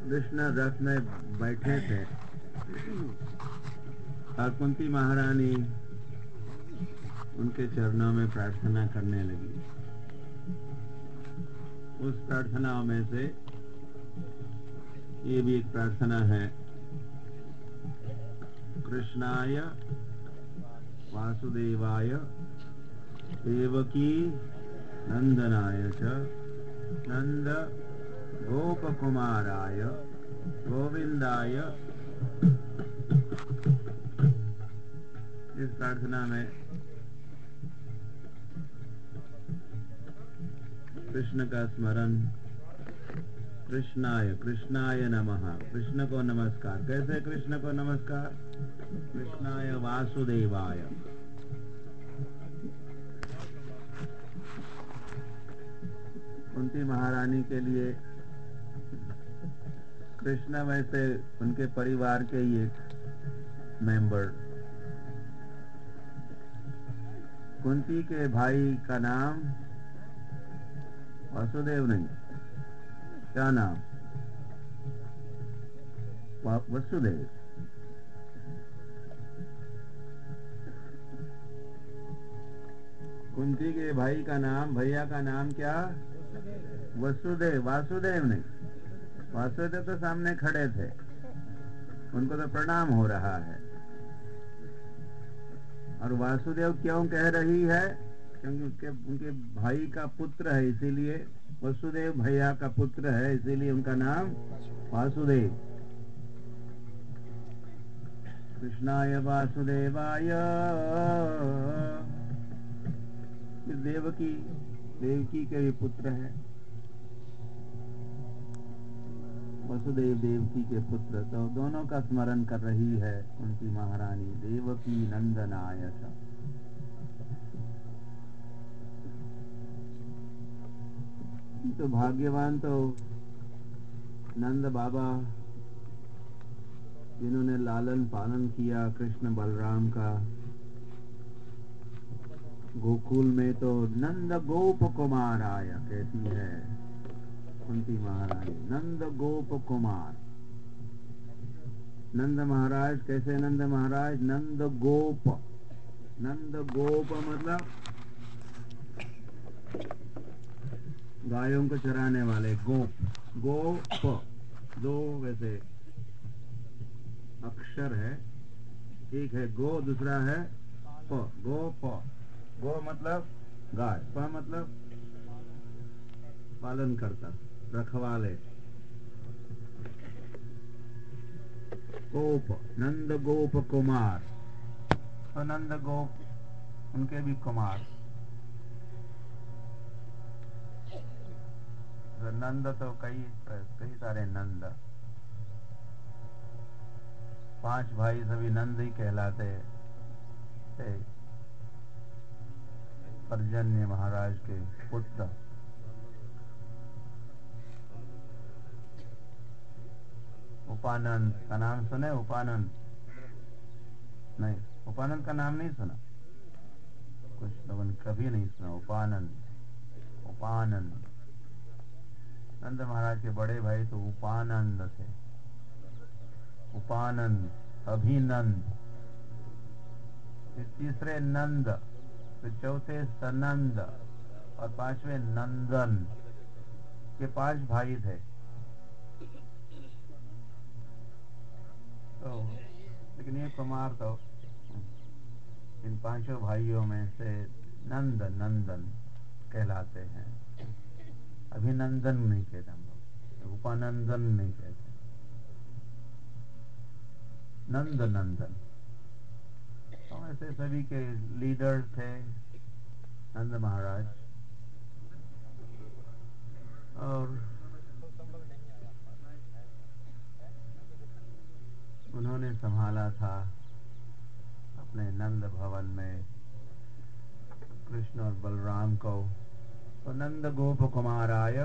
कृष्ण रथ में बैठे थे और कुंती महारानी उनके चरणों में प्रार्थना करने लगी। उस प्रार्थनाओं में से ये भी एक प्रार्थना है, कृष्णाय वासुदेवाय देवकी नंदनाय च नंद गोपकुमाराय गोविंदाय। इस प्रार्थना में कृष्ण का स्मरण, कृष्णाय नमः, कृष्ण को नमस्कार। कैसे कृष्ण को नमस्कार? कृष्णाय वासुदेवाय। कुंती महारानी के लिए कृष्ण वैसे उनके परिवार के ही एक मेंबर। कुंती के भाई का नाम वासुदेव नहीं, क्या नाम? वसुदेव। कुंती के भाई का नाम, भैया का नाम क्या? वसुदेव। वासुदेव नहीं। वासुदेव तो सामने खड़े थे, उनको तो प्रणाम हो रहा है। और वासुदेव क्यों कह रही है? क्योंकि उनके भाई का पुत्र है, इसीलिए वसुदेव भैया का पुत्र है, इसीलिए उनका नाम वासुदेव। कृष्णाय वासुदेवाय। देवकी के भी पुत्र है, वसुदेव देवकी के पुत्र। तो दोनों का स्मरण कर रही है कुंती महारानी। देवकी नंदनाय च। तो भाग्यवान तो नंद बाबा, जिन्होंने लालन पालन किया कृष्ण बलराम का। गोकुल में तो नंद गोप कुमार आया कहती है कुंती महारानी। नंद गोप कुमार। नंद महाराज कैसे? नंद महाराज नंद गोप। नंद गोप मतलब गायों को चराने वाले। गोप, गोप दो वैसे अक्षर है, एक है गो, दूसरा है प। गोप। गो मतलब गाय, प मतलब पालन करता, रखवाले। गोप, नंद गोप कुमार। तो नंद गोप उनके भी कुमार। तो नंद तो कई सारे नंद। 5 भाई सभी नंद ही कहलाते थे। पर्जन्य महाराज के पुत्र। उपानंद का नाम सुने? उपानंद नहीं, उपानंद का नाम नहीं सुना? कुछ लोगों ने कभी नहीं सुना उपानंद। उपानंद नंद महाराज के बड़े भाई तो उपानंद थे। उपानंद, अभिनंद, तीसरे नंद, फिर चौथे सनंद और 5वें नंदन। ये 5 भाई थे। तो लेकिन ये कुमार तो इन 5 भाइयों में से नंद नंदन कहलाते हैं। अभिनंदन नहीं कहते हम लोग, उपानंदन नहीं कहते, नंद नंदन। तो ऐसे सभी के लीडर थे नंद महाराज। और उन्होंने संभाला था अपने नंद भवन में कृष्ण और बलराम को। तो नंद गोप कुमाराय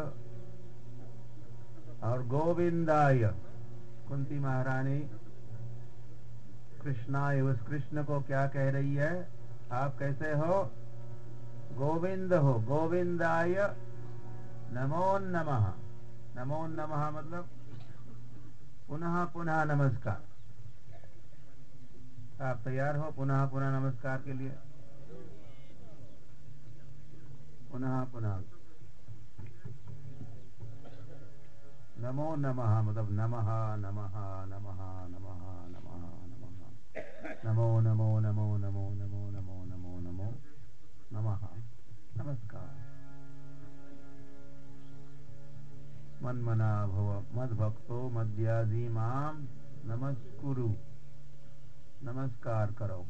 और गोविंदाय। कुंती महारानी कृष्णाय, उस कृष्ण को क्या कह रही है? आप कैसे हो? गोविंद हो। गोविंदाय नमो नमः। नमो नमः मतलब पुनः पुनः नमस्कार। आप तैयार हो पुनः पुनः नमस्कार के लिए? पुनः पुनः नमो नमः मतलब नमः नमः नमः नमः नमः नमः नमो नमो नमो नमो नमो नमो नमो नमो नमः नमस्कार। मन्मना भव मद्भक्तो मद्याजी माम नमस्कुरु। नमस्कार करो।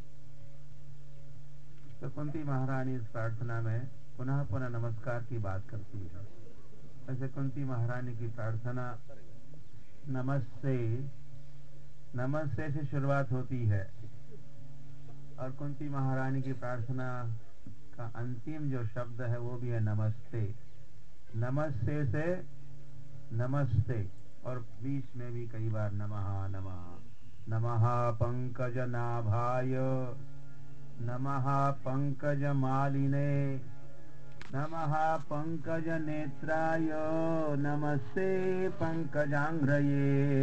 तो कुंती महारानी इस प्रार्थना में पुनः पुनः नमस्कार की बात करती है। ऐसे कुंती महारानी की प्रार्थना नमस्ते नमस्ते से शुरुआत होती है और कुंती महारानी की प्रार्थना का अंतिम जो शब्द है वो भी है नमस्ते। नमस्ते से नमस्ते और बीच में भी कई बार नमः नमः नमः पंकज नाभाय नमः पंकज मालिने नमः पंकज नेत्राय नमस्ते पंकजांग्रये।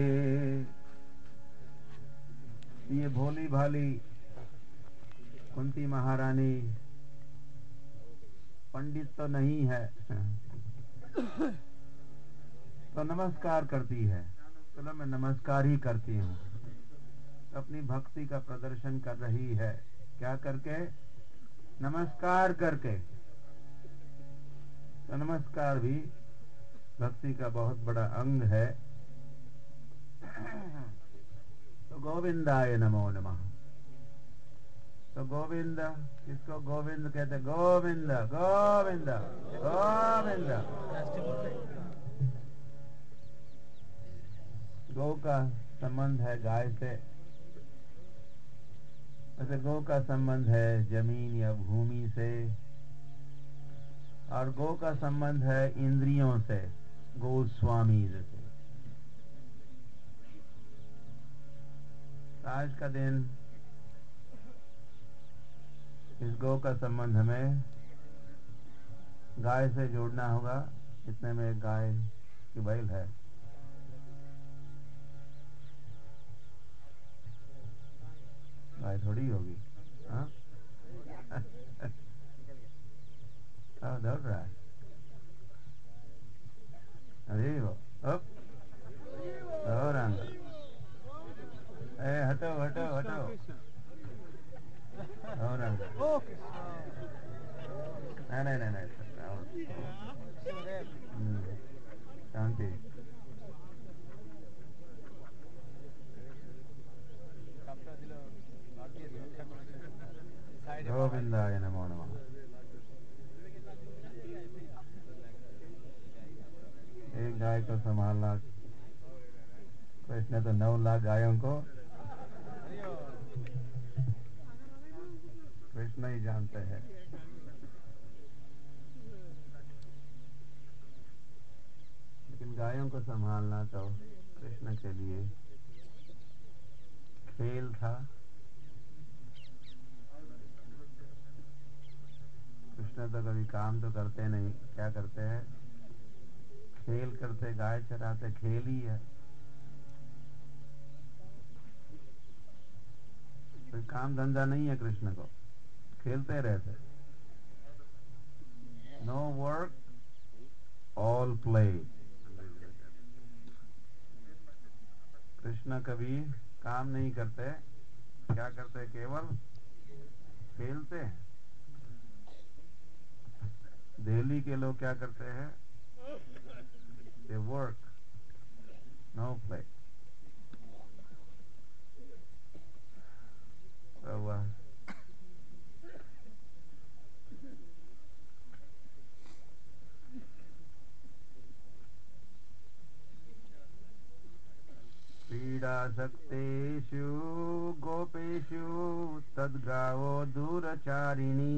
ये भोली भाली कुंती महारानी पंडित तो नहीं है तो नमस्कार करती है। चलो मैं नमस्कार ही करती हूँ। अपनी भक्ति का प्रदर्शन कर रही है। क्या करके? नमस्कार करके। तो नमस्कार भी भक्ति का बहुत बड़ा अंग है। तो गोविंदाय नमो नमः। तो गोविंद किसको गोविंद कहते? गोविंद गोविंद गोविंद। गौ का संबंध है गाय से। वैसे गौ का संबंध है जमीन या भूमि से और गौ का संबंध है इंद्रियों से, गोस्वामी जैसे। आज का दिन इस गौ का संबंध हमें गाय से जोड़ना होगा। इतने में गाय की बैल है। गाय थोड़ी होगी। हाँ दौड़ रहा है। अरे वो और अंदर हटो हटो हटो और अंदर नहीं नहीं नहीं शांति। गोविंदाय नमो नमः। एक गाय को संभालना, कृष्ण तो 9 लाख गायों को कृष्ण ही जानते हैं। लेकिन गायों को संभालना तो कृष्ण के लिए खेल था। कृष्ण तो कभी काम तो करते नहीं। क्या करते हैं? खेल करते, गाय चराते, खेल ही है। कोई काम धंधा नहीं है कृष्ण को, खेलते रहते। No work all play. Krishna कभी काम नहीं करते। क्या करते? केवल खेलते हैं। दिल्ली के लोग क्या करते हैं? They work no play. क्रीडासक्तेषु गोपेषु तद्गावो दूरचारिणी।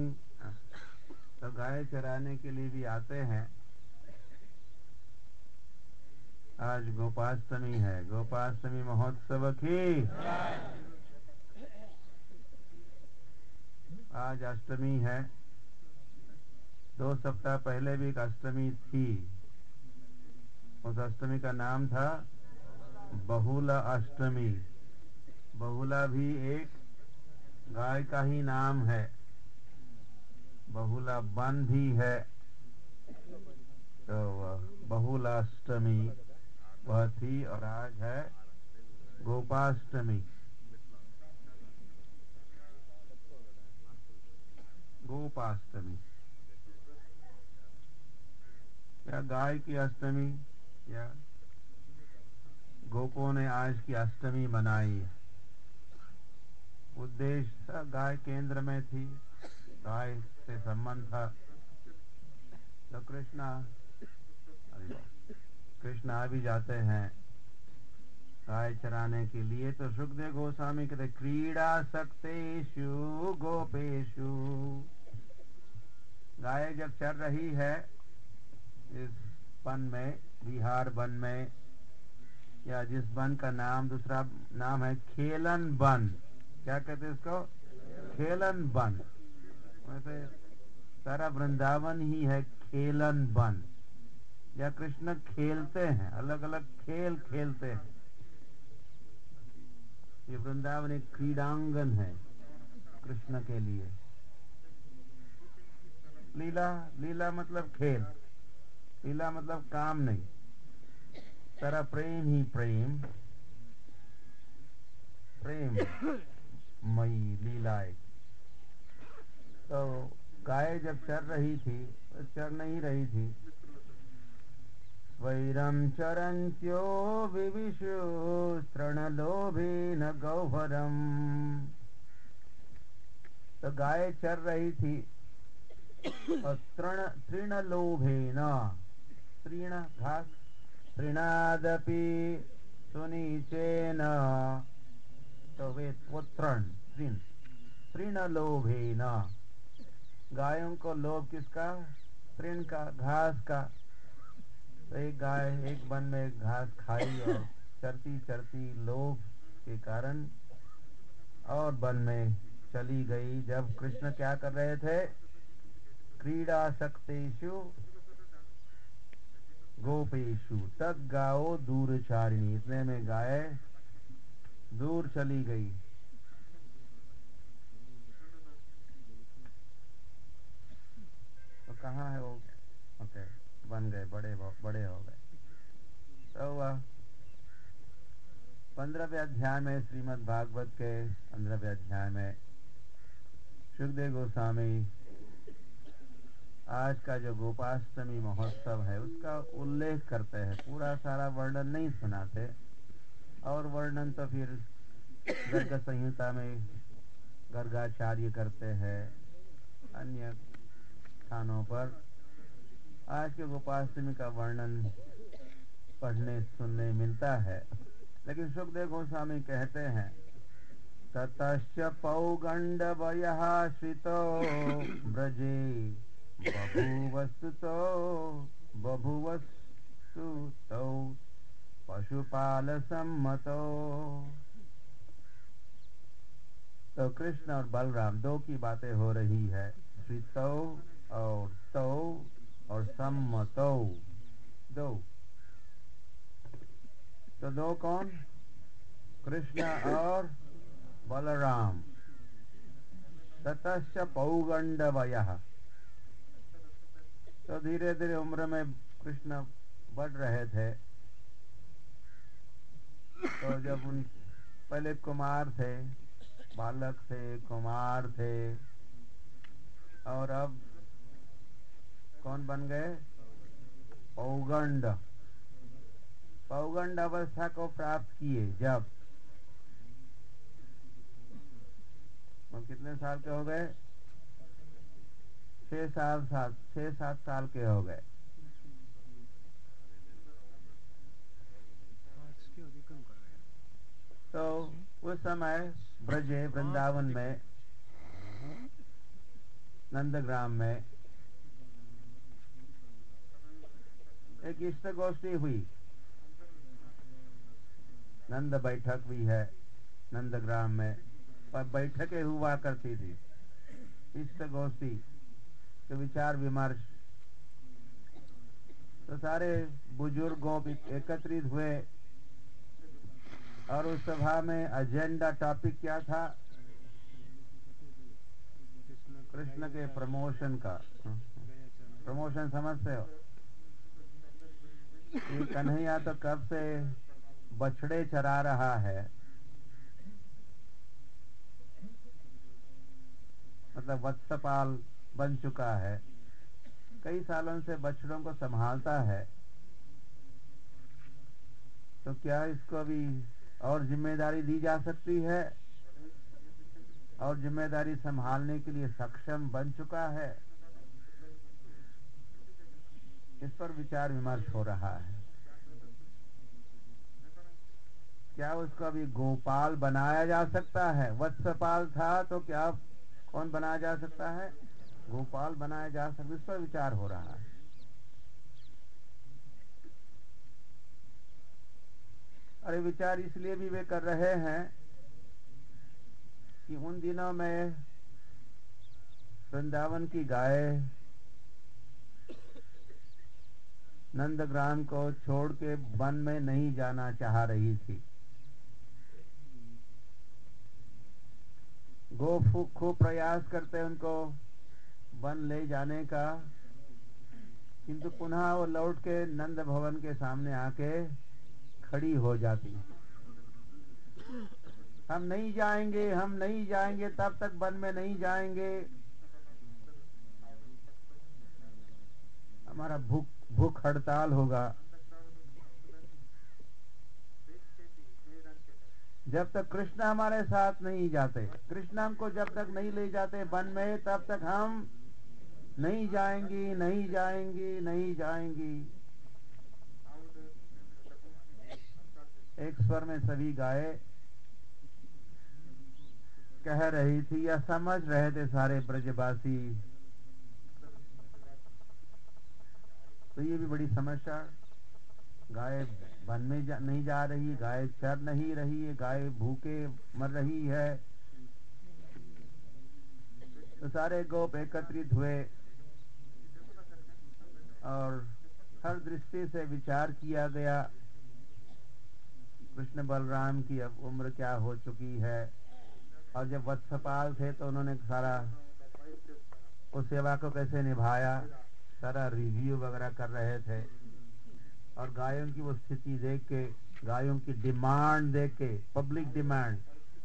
तो गाय चराने के लिए भी आते हैं। आज गोपाष्टमी है। गोपाष्टमी महोत्सव की आज अष्टमी है। 2 सप्ताह पहले भी एक अष्टमी थी। उस अष्टमी का नाम था बहुला अष्टमी, बहुला भी एक गाय का ही नाम है। बहुला बन भी है, तो बहुला अष्टमी वह थी, और आज है गोपाष्टमी। गोपाष्टमी या गाय की अष्टमी, या गोपों ने आज की अष्टमी मनाई। उद्देश्य गाय केंद्र में थी, गाय से संबंध था। तो कृष्ण आ भी जाते हैं गाय चराने के लिए। तो सुखदेव गोस्वामी कहते क्रीड़ा सक्तेषु गोपेषु, गाय जब चर रही है इस वन में, बिहार वन में, या जिस वन का नाम दूसरा नाम है खेलन वन। क्या कहते हैं इसको? खेलन वन। वैसे सारा वृंदावन ही है खेलन वन, या कृष्ण खेलते हैं, अलग अलग खेल खेलते हैं। ये वृंदावन एक क्रीडांगन है कृष्ण के लिए। लीला, लीला मतलब खेल, लीला मतलब काम नहीं। सारा प्रेम ही प्रेम, प्रेम मई लीलाएं। तो गाय जब चर रही थी, चर नहीं रही थी। वैरम चरन्त्यो विविशु तृणलोभेन गौहरम। तो गाय चर रही थी और तृणलोभेन, तृण घास, तृणादपि सुनीचेन, तो वो तृण, तृणलोभेन। गायों को लोभ किसका? तृण का, घास का। तो एक गाय एक वन में घास खाई और चरती चरती लोभ के कारण और वन में चली गई। जब कृष्ण क्या कर रहे थे? क्रीड़ा सक्तेषु गोपेषु तद गाओ दूरचारिणी, इतने में गाय दूर चली गई। तो कहाँ है वो? ओके, बन गए, बड़े हो गए। तो वह 15वें अध्याय में, श्रीमद् भागवत के 15वें अध्याय में सुखदेव गोस्वामी आज का जो गोपाष्टमी महोत्सव है उसका उल्लेख करते हैं। पूरा सारा वर्णन नहीं सुनाते, और वर्णन तो फिर गर्ग संहिता में गर्गाचार्य करते हैं, अन्य स्थानों पर। आज के गोपाष्टमी का वर्णन पढ़ने सुनने मिलता है। लेकिन सुखदेव गोस्वामी कहते हैं ततश्च पौगंडवयः श्रितो ब्रजे बभूवस्तुतो बभूवस्तुतौ पशुपाल सम्मतो। तो कृष्ण और बलराम दो की बातें हो रही है, श्रितौ और तौ और सम्मतौ, दो। तो दो कौन? कृष्ण और बलराम। ततश्च पौगंडवयः, तो धीरे धीरे उम्र में कृष्ण बढ़ रहे थे। तो जब उन पहले कुमार थे, बालक थे, कुमार थे, और अब कौन बन गए? पौगंड। पौगंड अवस्था को प्राप्त किए जब वो कितने साल के हो गए? 6-7 साल के हो गए। तो उस समय ब्रजे, वृंदावन में, नंदग्राम में एक इष्ट गोष्ठी हुई। नंद बैठक भी है नंदग्राम में, पर बैठकें हुआ करती थी, इष्ट गोष्ठी, तो विचार विमर्श। तो सारे बुजुर्गों भी एकत्रित हुए, और उस सभा में एजेंडा टॉपिक क्या था? कृष्ण के प्रमोशन का। प्रमोशन समझते हो? ये कन्हैया तो कब से बछड़े चरा रहा है, मतलब वत्सपाल बन चुका है, कई सालों से बछड़ों को संभालता है। तो क्या इसको अभी और जिम्मेदारी दी जा सकती है? और जिम्मेदारी संभालने के लिए सक्षम बन चुका है? इस पर विचार विमर्श हो रहा है। क्या उसको अभी गोपाल बनाया जा सकता है? वत्सपाल था तो क्या कौन बनाया जा सकता है? गोपाल बनाया जा सकता, इस पर विचार हो रहा है। अरे विचार इसलिए भी वे कर रहे हैं कि उन दिनों में वृंदावन की गाय नंदग्राम को छोड़ के वन में नहीं जाना चाह रही थी। गो खूब प्रयास करते उनको वन ले जाने का, किंतु पुनः वो लौट के नंद भवन के सामने आके खड़ी हो जाती। हम नहीं जाएंगे, हम नहीं जाएंगे, तब तक वन में नहीं जाएंगे, हमारा भूख हड़ताल होगा। जब तक कृष्ण हमारे साथ नहीं जाते, कृष्ण हमको जब तक नहीं ले जाते वन में, तब तक हम नहीं जाएंगी, नहीं जाएंगी, नहीं जाएंगी। एक स्वर में सभी गाय कह रही थी या समझ रहे थे सारे ब्रजवासी। तो ये भी बड़ी समस्या, गाय वन में नहीं जा रही, गाय चर नहीं रही है, गाय भूखे मर रही है। तो सारे गोप एकत्रित हुए और हर दृष्टि से विचार किया गया। कृष्ण बलराम की अब उम्र क्या हो चुकी है, और जब वत्सपाल थे तो उन्होंने सारा उस सेवा को कैसे निभाया, सारा रिव्यू वगैरह कर रहे थे। और गायों की वो स्थिति देख के, गायों की डिमांड देख के, पब्लिक डिमांड,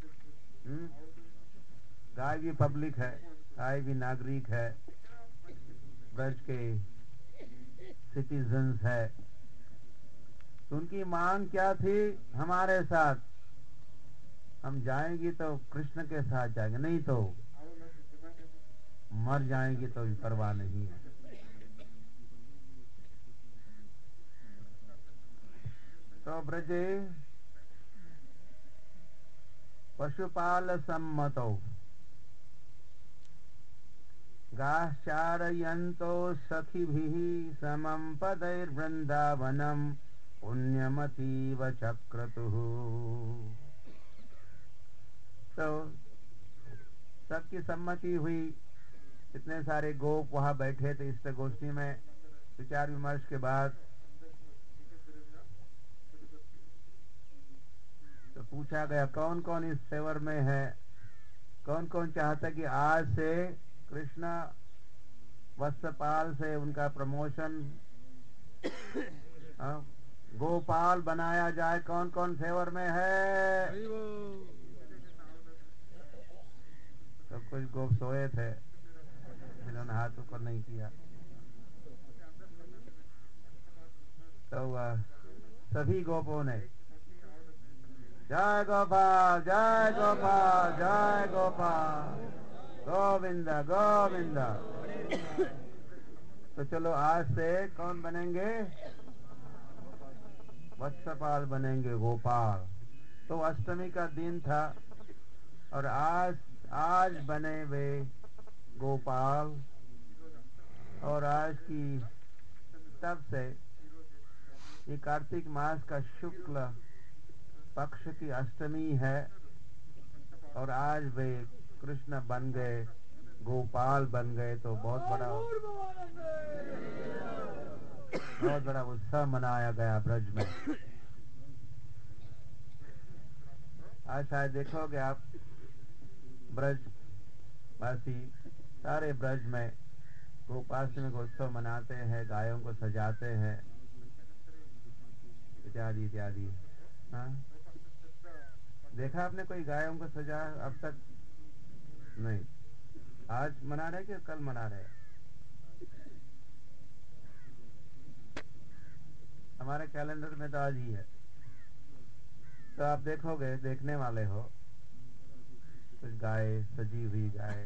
गाय भी पब्लिक है, गाय भी नागरिक है, ब्रज के सिटीजन्स है। तो उनकी मांग क्या थी? हमारे साथ हम जाएंगी तो कृष्ण के साथ जाएंगे, नहीं तो मर जाएंगी तो भी परवाह नहीं है। तो ब्रजे पशुपाल सम्मतो गाश्चारयन्तो सखिभिः समं पदैर्वृन्दावनं पुण्यमतीव चक्रतुः। तो सबकी सम्मति हुई। इतने सारे गोप वहां बैठे थे इस गोष्ठी में। विचार विमर्श के बाद तो पूछा गया कौन कौन इस फेवर में है, कौन कौन चाहता कि आज से कृष्ण वत्सपाल से उनका प्रमोशन गोपाल बनाया जाए, कौन कौन फेवर में है? तो कुछ गोप सोए थे, जिन्होंने हाथ ऊपर नहीं किया। तो सभी गोपों ने जय गोपाल, जय गोपाल, जय गोपाल, गोविंदा गोविंदा। तो चलो आज से कौन बनेंगे? वत्सपाल बनेंगे, गोपाल। तो अष्टमी का दिन था और आज आज बने वे गोपाल। और आज की तब से ये कार्तिक मास का शुक्ल पक्ष की अष्टमी है और आज वे कृष्ण बन गए, गोपाल बन गए। तो बहुत बड़ा उत्सव मनाया गया ब्रज में। आज शायद देखोगे आप ब्रजवासी सारे ब्रज में गोपाष्टमी उत्सव मनाते हैं, गायों को सजाते हैं, इत्यादि इत्यादि। हाँ, देखा आपने कोई गायों को सजा अब तक? नहीं। आज मना रहे कि कल मना रहे? हमारे कैलेंडर में तो आज ही है। तो आप देखोगे, देखने वाले हो, कुछ गाय, सजी हुई गाय।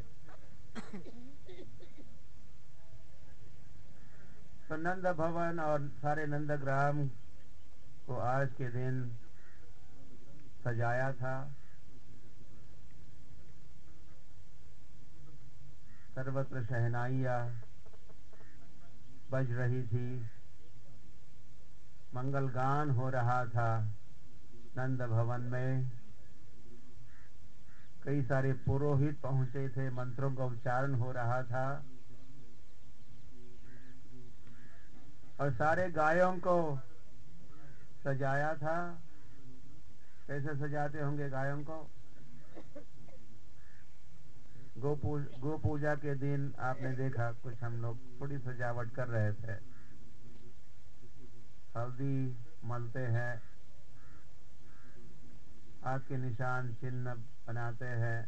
तो नंद भवन और सारे नंदग्राम को आज के दिन सजाया था। सर्वत्र शहनाइयाँ बज रही थी, मंगल गान हो रहा था नंद भवन में। कई सारे पुरोहित पहुंचे थे, मंत्रों का उच्चारण हो रहा था और सारे गायों को सजाया था। कैसे सजाते होंगे गायों को? गो पूजा के दिन आपने देखा कुछ हम लोग थोड़ी सजावट कर रहे थे। हल्दी मलते हैं, हाथ के निशान चिन्ह बनाते हैं,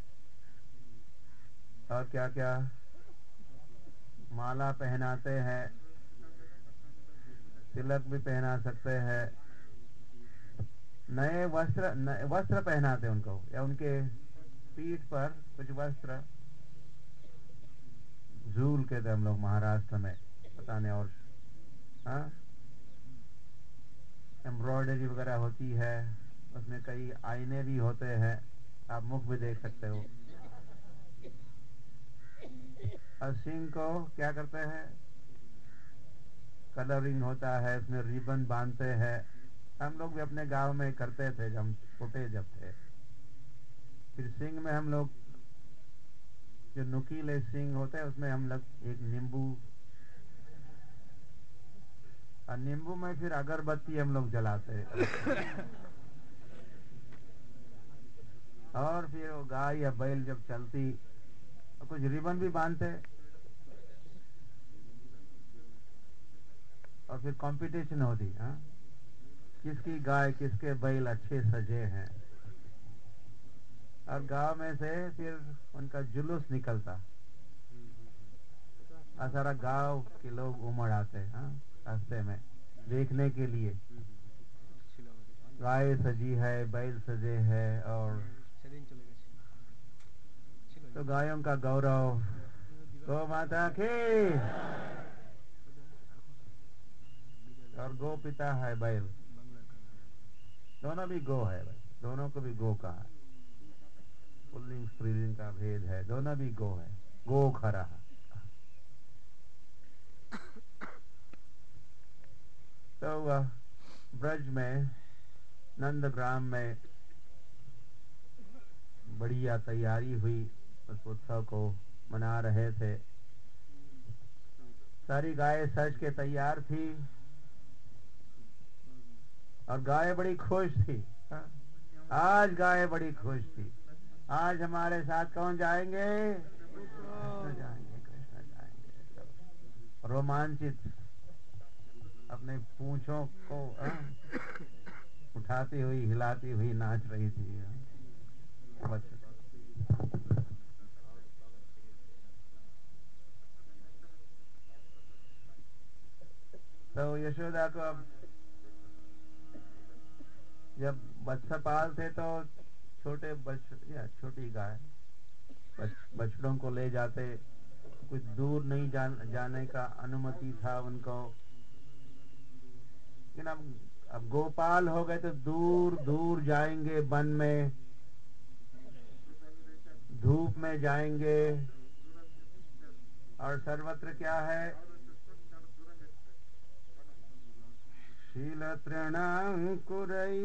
और क्या क्या, माला पहनाते हैं, तिलक भी पहना सकते हैं, नए वस्त्र पहनाते हैं उनको, या उनके पीठ पर कुछ वस्त्र, झूल कहते हम लोग महाराष्ट्र में, पता नहीं। और हाँ, एम्ब्रॉयडरी वगैरह होती है, उसमें कई आईने भी होते हैं, आप मुख भी देख सकते हो। और सिंह को क्या करते हैं? कलरिंग होता है, उसमें रिबन बांधते हैं। हम लोग भी अपने गांव में करते थे जब हम छोटे थे। फिर सिंह में हम लोग, जो नुकीले सिंह होते हैं, उसमें हम लोग एक नींबू, और नींबू में फिर अगरबत्ती हम लोग जलाते हैं। और फिर वो गाय या बैल जब चलती तो कुछ रिबन भी बांधते, और फिर कंपटीशन होती। हाँ, किसकी गाय किसके बैल अच्छे सजे हैं। और गांव में से फिर उनका जुलूस निकलता, और सारा गांव के लोग उमड़ आते, हाँ, रास्ते में देखने के लिए। गाय सजी है, बैल सजे है, और तो गायों का गौरव। गौ माता की। और गो पिता है बैल, दोनों भी गो है भाई, दोनों को भी गो कहा है। पुल्लिंग स्त्रीलिंग का भेद है, दोनों भी गो है, गो खरा। तो वह ब्रज में, नंदग्राम में बढ़िया तैयारी हुई, उस उत्सव को मना रहे थे। सारी गाय सज के तैयार थी, और गाय बड़ी खुश थी। हाँ? आज गाय बड़ी खुश थी। आज हमारे साथ कौन जाएंगे? कृष्ण जाएंगे, कृष्ण जाएंगे। सब रोमांचित, अपने पूंछों को उठाती हुई, हिलाती हुई नाच रही थी। तो यशोदा को अब जब बच्चा पालते तो छोटे या छोटी गाय बछड़ों को ले जाते, कुछ दूर नहीं जाने का अनुमति था उनको। लेकिन अब गोपाल हो गए तो दूर दूर जाएंगे, वन में, धूप में जाएंगे, और सर्वत्र क्या है? शील तृणांकुरई।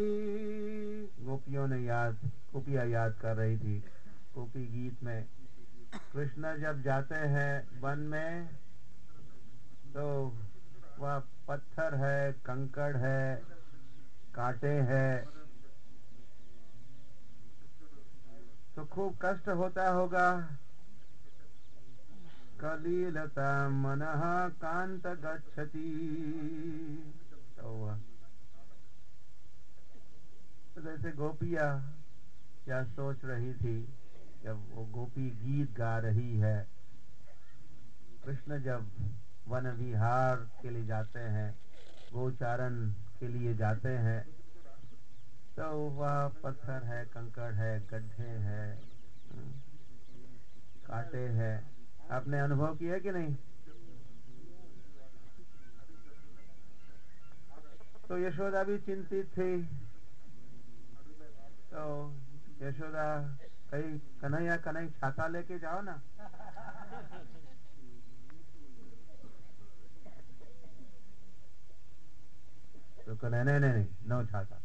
गोपियां याद कर रही थी गोपी गीत में। कृष्ण जब जाते हैं वन में, तो वह पत्थर है, कंकड़ है, कांटे हैं, खूब कष्ट होता होगा। कलीलता मनः कांत गच्छति। तो जैसे गोपियाँ क्या सोच रही थी जब वो गोपी गीत गा रही है। कृष्ण जब वन विहार के लिए जाते हैं, गोचारण के लिए जाते हैं, तो वह पत्थर है, कंकड़ है, गड्ढे है, कांटे हैं। आपने अनुभव किया कि नहीं? तो यशोदा भी चिंतित थी। तो यशोदा कहीं कन्हैया कन्हैया छाता लेके जाओ ना। तो कन्हैया नहीं नहीं नहीं, नो छाता।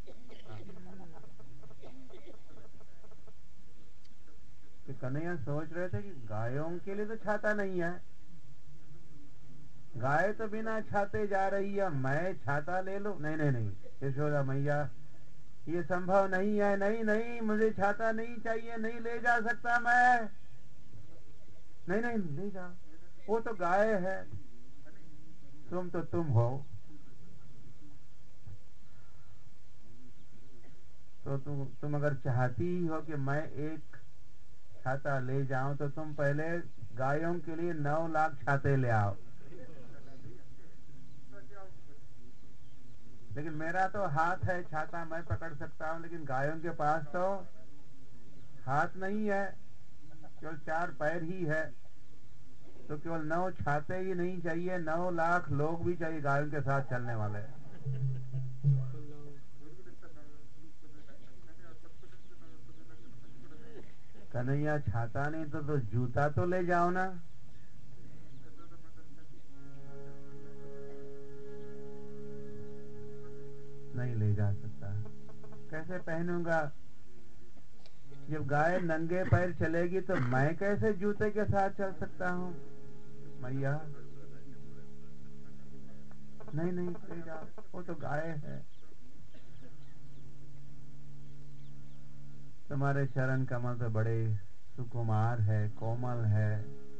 कि कन्हैया सोच रहे थे कि गायों के लिए तो छाता नहीं है, गाय तो बिना छाते जा रही है, मैं छाता ले लूं? नहीं नहीं नहीं यशोदा मैया, ये संभव नहीं है। नहीं नहीं, मुझे छाता नहीं चाहिए, नहीं ले जा सकता मैं। नहीं नहीं ले जा, वो तो गाय है, तुम तो तुम हो। तो तुम अगर चाहती हो कि मैं एक छाता ले जाऊं तो तुम पहले गायों के लिए 9 लाख छाते ले आओ। लेकिन मेरा तो हाथ है, छाता मैं पकड़ सकता हूं, लेकिन गायों के पास तो हाथ नहीं है, केवल 4 पैर ही है। तो केवल 9 छाते ही नहीं चाहिए, 9 लाख लोग भी चाहिए गायों के साथ चलने वाले। कन्हैया छाता नहीं तो जूता तो ले जाओ ना। नहीं ले जा सकता, कैसे पहनूंगा? जब गाय नंगे पैर चलेगी तो मैं कैसे जूते के साथ चल सकता हूँ? मैया नहीं नहीं ले जाओ, वो तो गाय है। तुम्हारे चरण कमल तो बड़े सुकुमार है, कोमल है।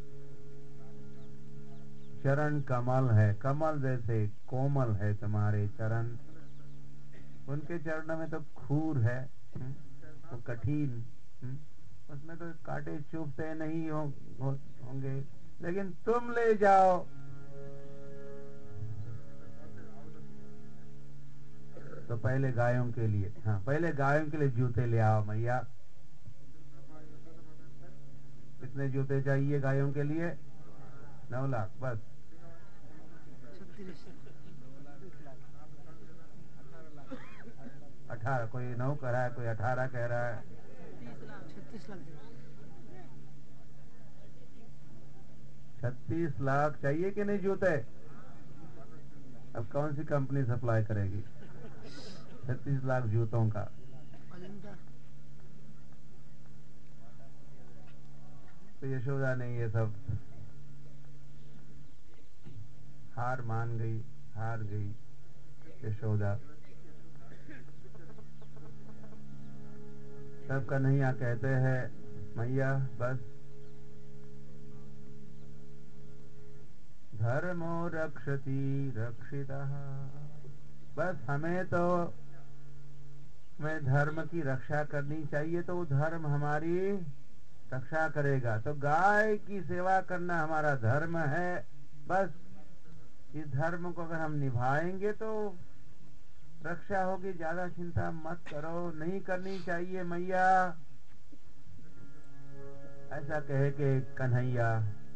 चरण कमल है, कमल जैसे कोमल है तुम्हारे चरण। उनके चरणों में तो खूर है, वो कठिन, उसमें तो कांटे चुभते नहीं होंगे, लेकिन तुम ले जाओ। तो पहले गायों के लिए, हाँ पहले गायों के लिए जूते ले आओ मैया। कितने जूते चाहिए गायों के लिए? 9 लाख बस। 18, कोई 9 कह रहा है, कोई 18 कह रहा है। 36 लाख चाहिए कि नहीं जूते? अब कौन सी कंपनी सप्लाई करेगी 36 लाख जूतों का? तो यशोदा ने ये सब हार मान गई, हार गई यशोदा। तब कन्हैया कहते हैं मैया बस, धर्मो रक्षति रक्षितः। बस हमें तो धर्म की रक्षा करनी चाहिए, तो वो धर्म हमारी रक्षा करेगा। तो गाय की सेवा करना हमारा धर्म है। बस इस धर्म को अगर हम निभाएंगे तो रक्षा होगी, ज्यादा चिंता मत करो, नहीं करनी चाहिए मैया। ऐसा कहे के कन्हैया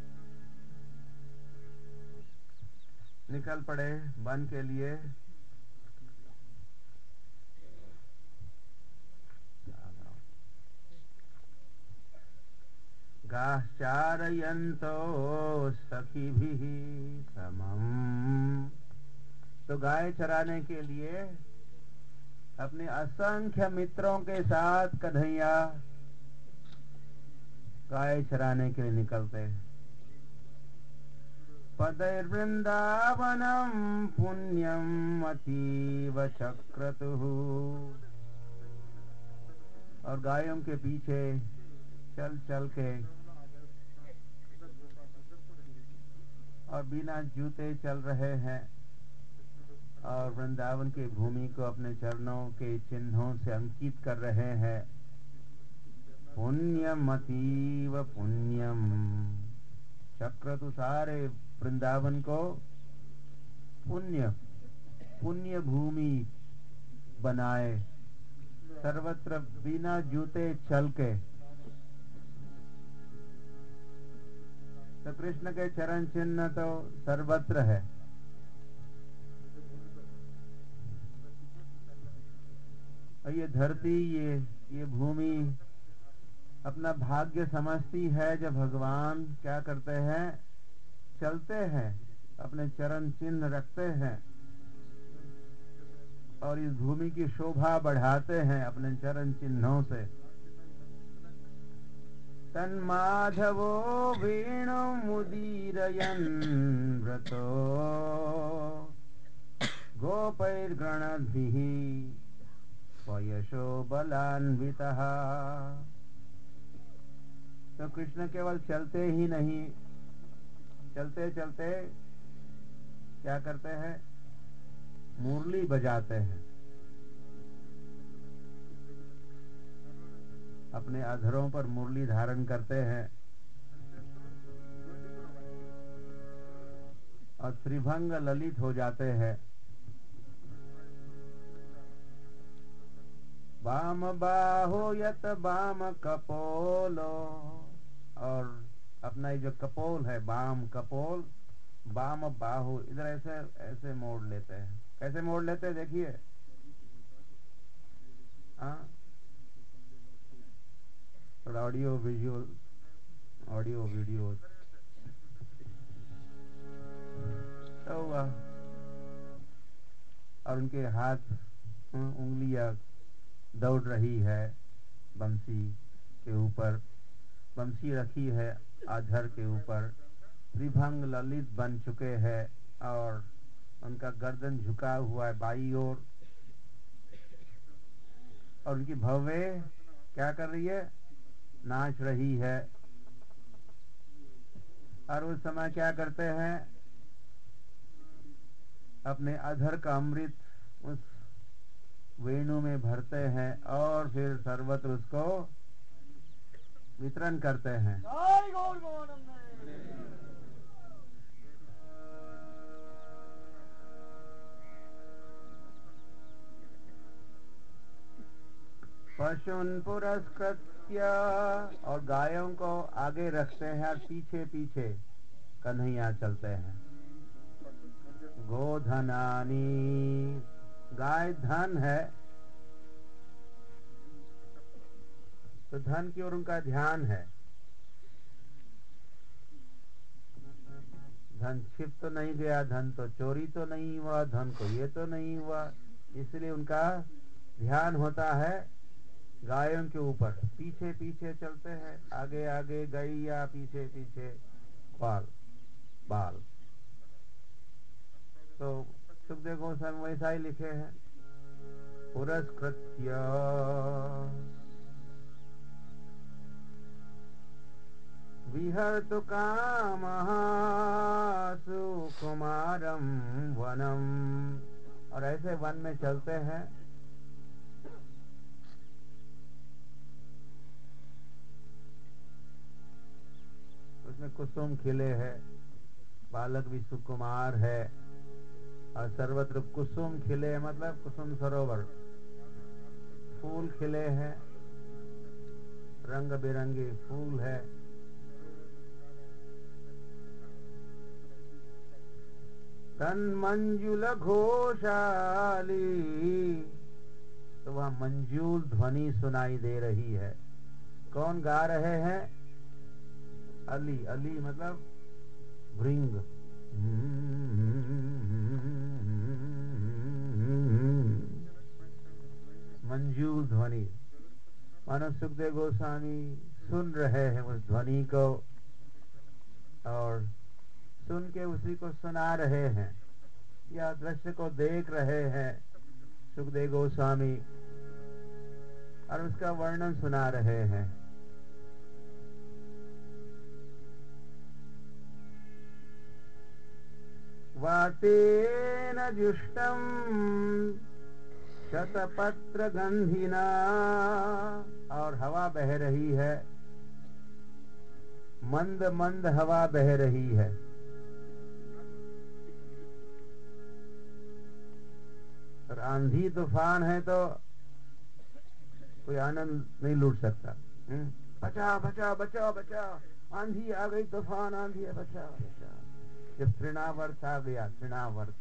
निकल पड़े वन के लिए। गाश्चारयन्तो सखीभिः समम्। तो गाय चराने के लिए अपने असंख्य मित्रों के साथ कन्हैया गाय चराने के लिए निकलते। पदैर्वृन्दावनं पुण्यम अतीव चक्रतुः। और गायों के पीछे चल चल के और बिना जूते चल रहे हैं और वृंदावन की भूमि को अपने चरणों के चिन्हों से अंकित कर रहे हैं। पुण्यमतीव पुण्यम, चक्र तो सारे वृंदावन को पुण्य पुण्य भूमि बनाए, सर्वत्र बिना जूते चल के। तो कृष्ण के चरण चिन्ह तो सर्वत्र है। और ये धरती, ये भूमि अपना भाग्य समझती है जब भगवान क्या करते हैं, चलते हैं, अपने चरण चिन्ह रखते हैं और इस भूमि की शोभा बढ़ाते हैं अपने चरण चिन्हों से। तन्माधवो वेणु मुदीरयन् व्रतो गोपैर्गणद्भिः स्वयशो बलान्वितः। तो कृष्ण केवल चलते ही नहीं, चलते चलते क्या करते हैं, मुरली बजाते हैं। अपने अधरों पर मुरली धारण करते हैं और त्रिभंग ललित हो जाते हैं। वाम बाहो यत वाम कपोलो, और अपना ये जो कपोल है, वाम कपोल, वाम बाहु, इधर ऐसे ऐसे मोड़ लेते हैं। कैसे मोड़ लेते हैं देखिए। हाँ, थोड़ा ऑडियो विजुअल, ऑडियो वीडियो तो और उनके हाथ उंगलियां दौड़ रही है बंसी के ऊपर, बंसी रखी है अधर के ऊपर, त्रिभंग ललित बन चुके हैं और उनका गर्दन झुका हुआ है बाई ओर और उनकी भव्य क्या कर रही है, नाच रही है। और उस समय क्या करते हैं, अपने अधर का अमृत उस वेणु में भरते हैं और फिर सर्वत्र उसको वितरण करते हैं। पशुन पुरस्कृत्य, और गायों को आगे रखते हैं और पीछे पीछे कन्हैया चलते हैं। गोधनानी, गाय धन है तो धन की ओर उनका ध्यान है। धन छिप तो नहीं गया, धन तो चोरी तो नहीं हुआ, धन को ये तो नहीं हुआ, इसलिए उनका ध्यान होता है गायों के ऊपर। पीछे पीछे चलते हैं, आगे आगे गैया, पीछे पीछे बाल बाल। तो सुखदेव गोस्वामी वैसा ही लिखे हैं, पुरस्कृत्य विहर्तु कामः सुकुमारं वनम, और ऐसे वन में चलते हैं। उसमें कुसुम खिले हैं, बालक भी सुकुमार है और सर्वत्र कुसुम खिले, मतलब कुसुम सरोवर, फूल खिले हैं, रंग बिरंगे फूल है। तन्मंजुल घोषाली, तो वह मंजूल ध्वनि सुनाई दे रही है। कौन गा रहे हैं, अली, अली मतलब भृंग। मंजूल ध्वनि, मानो सुखदेव गोस्वामी सुन रहे हैं उस ध्वनि को और सुन के उसी को सुना रहे हैं, या दृश्य को देख रहे हैं सुखदेव गोस्वामी और उसका वर्णन सुना रहे हैं। वातेन जुष्टम शतपत्र गंधिना, और हवा बह रही है, मंद मंद हवा बह रही है। और आंधी तूफान है तो कोई आनंद नहीं लूट सकता। बचाओ बचाओ बचाओ बचाओ, आंधी आ गई, तूफान आंधी है, बचाओ बचाओ। जब तृणावर्त आ गया, तृणावर्त,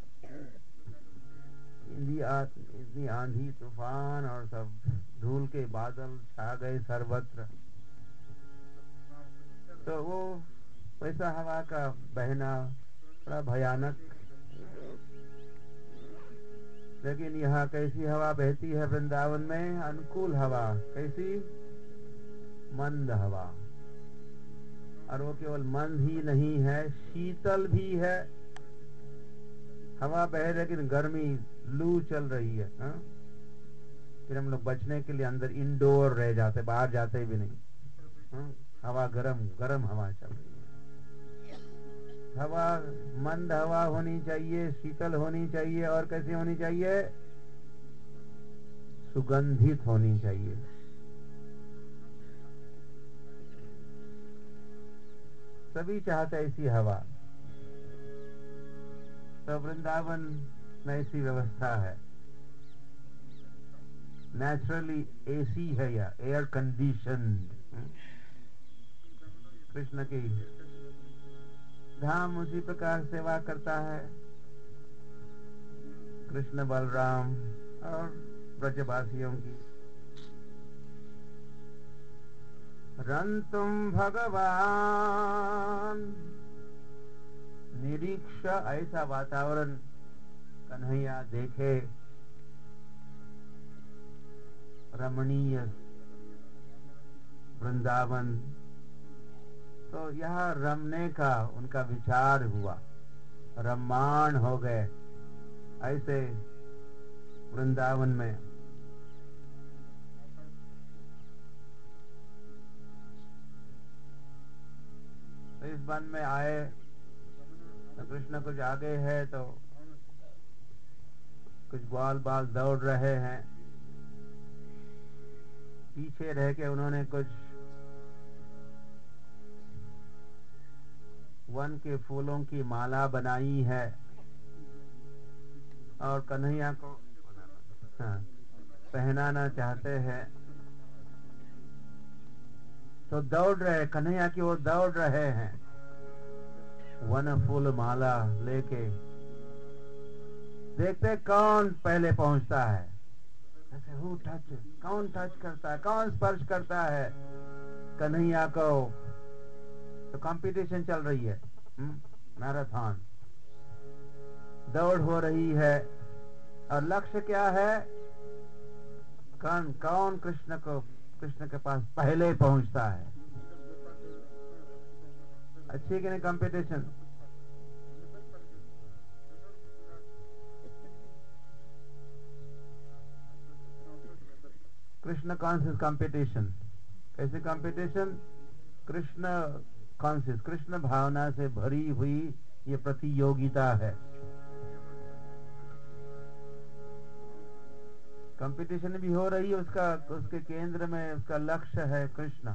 इतनी आंधी तूफान और सब धूल के बादल छा गए सर्वत्र, तो वो वैसा हवा का बहना बड़ा भयानक। लेकिन यहाँ कैसी हवा बहती है वृंदावन में? अनुकूल हवा। कैसी? मंद हवा। और वो केवल मंद ही नहीं है, शीतल भी है। हवा बह लेकिन गर्मी, लू चल रही है। फिर हम लोग बचने के लिए अंदर इंडोर रह जाते, बाहर जाते भी नहीं। हवा गरम गरम हवा चल रही है। हवा मंद हवा होनी चाहिए, शीतल होनी चाहिए, और कैसी होनी चाहिए? सुगंधित होनी चाहिए। सभी चाहते ऐसी हवा। तो वृंदावन में ऐसी व्यवस्था है। नेचुरली एसी है या एयर कंडीशन्ड। कृष्ण की धाम उसी प्रकार सेवा करता है। कृष्ण बलराम और ब्रजवासियों की। रंतुम भगवान निरीक्ष, ऐसा वातावरण कन्हैया देखे, रमणीय वृंदावन, तो यह रमने का उनका विचार हुआ, रम्माण हो गए ऐसे वृंदावन में। तो इस वन में आए तो कृष्ण कुछ आगे है तो कुछ ग्वाल बाल दौड़ रहे हैं, पीछे रह के उन्होंने कुछ वन के फूलों की माला बनाई है और कन्हैया को पहनाना चाहते हैं। तो दौड़ रहे, कन्हैया की ओर दौड़ रहे हैं, वन फूल माला लेके। देखते कौन पहले पहुंचता है। जैसे हु टच, कौन टच करता है, कौन स्पर्श करता है कन्हैया को। तो कंपटीशन चल रही है, मैराथन दौड़ हो रही है। और लक्ष्य क्या है? कौन कृष्ण के पास पहले पहुंचता है। अच्छी कि नहीं कंपटीशन? Krishna conscious competition. कैसे कंपटीशन? कृष्ण कॉन्शियस, कृष्ण भावना से भरी हुई ये प्रतियोगिता है। कंपटीशन भी हो रही है, उसके केंद्र में उसका लक्ष्य है कृष्ण।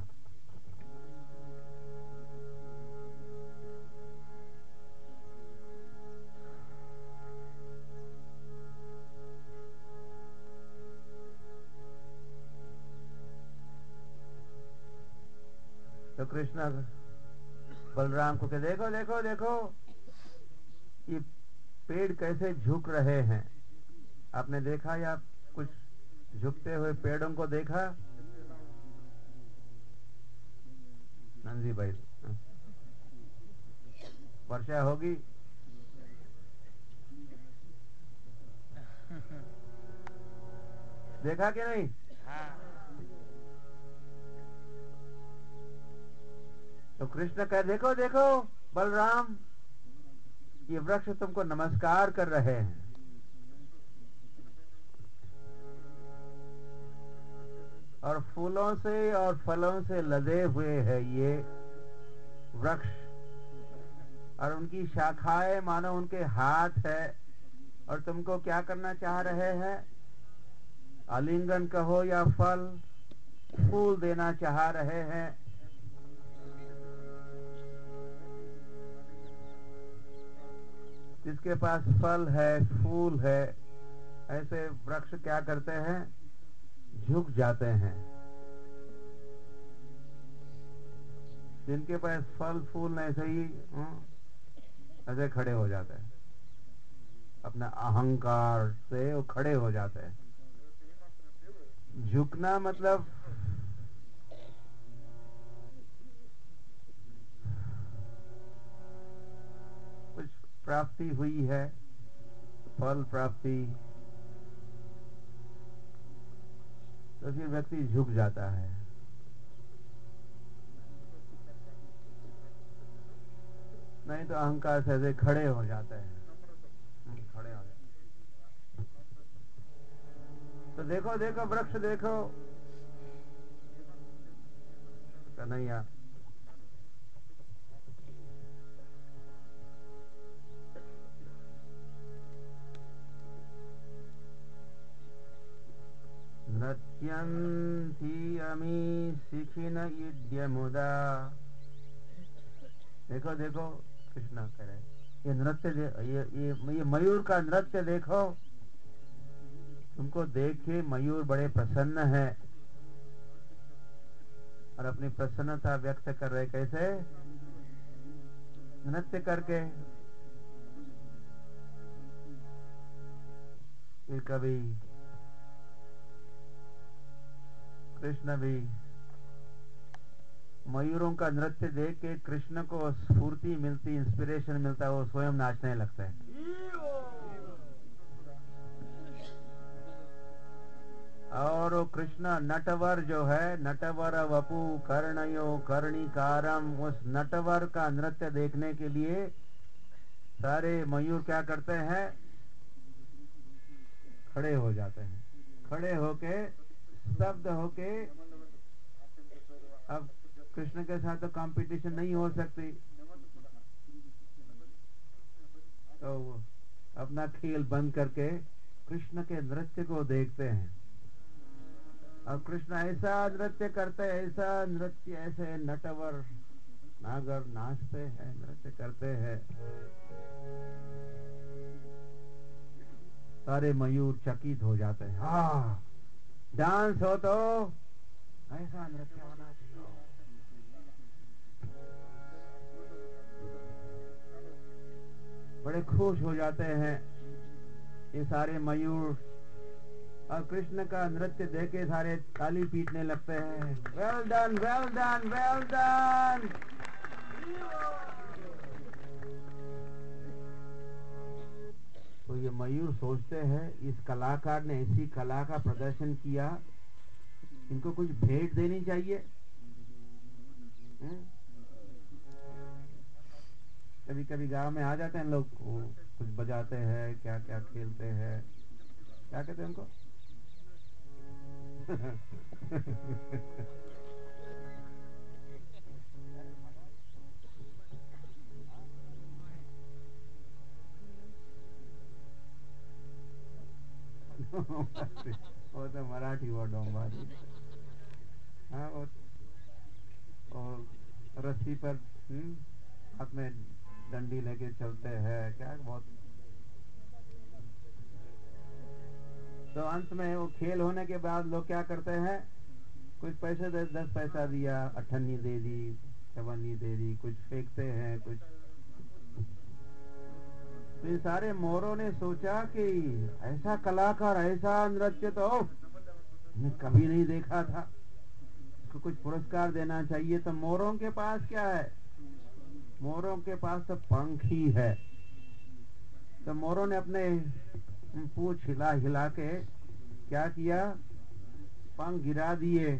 तो कृष्ण बलराम को कहे, देखो देखो देखो ये पेड़ कैसे झुक रहे हैं। आपने देखा या कुछ झुकते हुए पेड़ों को देखा? नंदी भाई, वर्षा होगी। देखा कि नहीं? तो कृष्ण कहे, देखो देखो बलराम, ये वृक्ष तुमको नमस्कार कर रहे हैं। और फूलों से और फलों से लदे हुए है ये वृक्ष। और उनकी शाखाएं मानो उनके हाथ है, और तुमको क्या करना चाह रहे हैं? आलिंगन कहो या फल, फूल देना चाह रहे हैं। जिसके पास फल है, फूल है, ऐसे वृक्ष क्या करते हैं? झुक जाते हैं। जिनके पास फल फूल ऐसे ही ऐसे खड़े हो जाते हैं, अपना अहंकार से वो खड़े हो जाते हैं। झुकना मतलब कुछ प्राप्ति हुई है, फल प्राप्ति, तो फिर व्यक्ति झुक जाता है। नहीं तो अहंकार से ऐसे खड़े हो जाते हैं, खड़े हो जाते हैं। तो देखो देखो वृक्ष देखो, कन्हैया नृत्यन्ति अमी शिखिन इड्यमुदा। देखो देखो, कृष्णा कह रहे, ये नृत्य ये मयूर का नृत्य देखो। तुमको देख के मयूर बड़े प्रसन्न है और अपनी प्रसन्नता व्यक्त कर रहे। कैसे? नृत्य करके। फिर कभी कृष्ण भी मयूरों का नृत्य देख के कृष्ण को स्फूर्ति मिलती, इंस्पिरेशन मिलता है, वो स्वयं नाचने लगते हैं। और वो कृष्ण नटवर जो है, नटवर वपु कर्णयो कर्णिकारम, उस नटवर का नृत्य देखने के लिए सारे मयूर क्या करते हैं? खड़े हो जाते हैं। खड़े होके स्तब्ध होके, अब कृष्ण के साथ तो कंपटीशन नहीं हो सकती, तो अपना खेल बंद करके कृष्ण के नृत्य को देखते हैं। और कृष्ण ऐसा नृत्य करते हैं, ऐसा नृत्य, ऐसे नटवर नागर नाचते हैं, नृत्य करते हैं। सारे मयूर चकित हो जाते हैं। हाँ, डांस हो तो ऐसा नृत्य होना चाहिए। बड़े खुश हो जाते हैं ये सारे मयूर, और कृष्ण का नृत्य देखे सारे ताली पीटने लगते हैं। Well done, well done, well done. तो ये मयूर सोचते हैं, इस कलाकार ने ऐसी कला का प्रदर्शन किया, इनको कुछ भेंट देनी चाहिए। कभी कभी गांव में आ जाते हैं लोग, कुछ बजाते हैं, क्या क्या खेलते हैं, क्या कहते हैं उनको? वो तो मराठी वर्ड होंगे। हाँ, वो और रस्सी पर हाथ में डंडी लेके चलते हैं, क्या बहुत। तो अंत में वो खेल होने के बाद लोग क्या करते हैं? कुछ पैसे 10 पैसा दिया, अठन्नी दे दी, चवन्नी दे दी, कुछ फेंकते हैं, कुछ। तो इन सारे मोरों ने सोचा कि ऐसा कलाकार, ऐसा नृत्य तो हमने कभी नहीं देखा था, इसको कुछ पुरस्कार देना चाहिए। तो मोरों के पास क्या है? मोरों के पास तो पंख ही है। तो मोरों ने अपने पूंछ हिला हिला के क्या किया? पंख गिरा दिए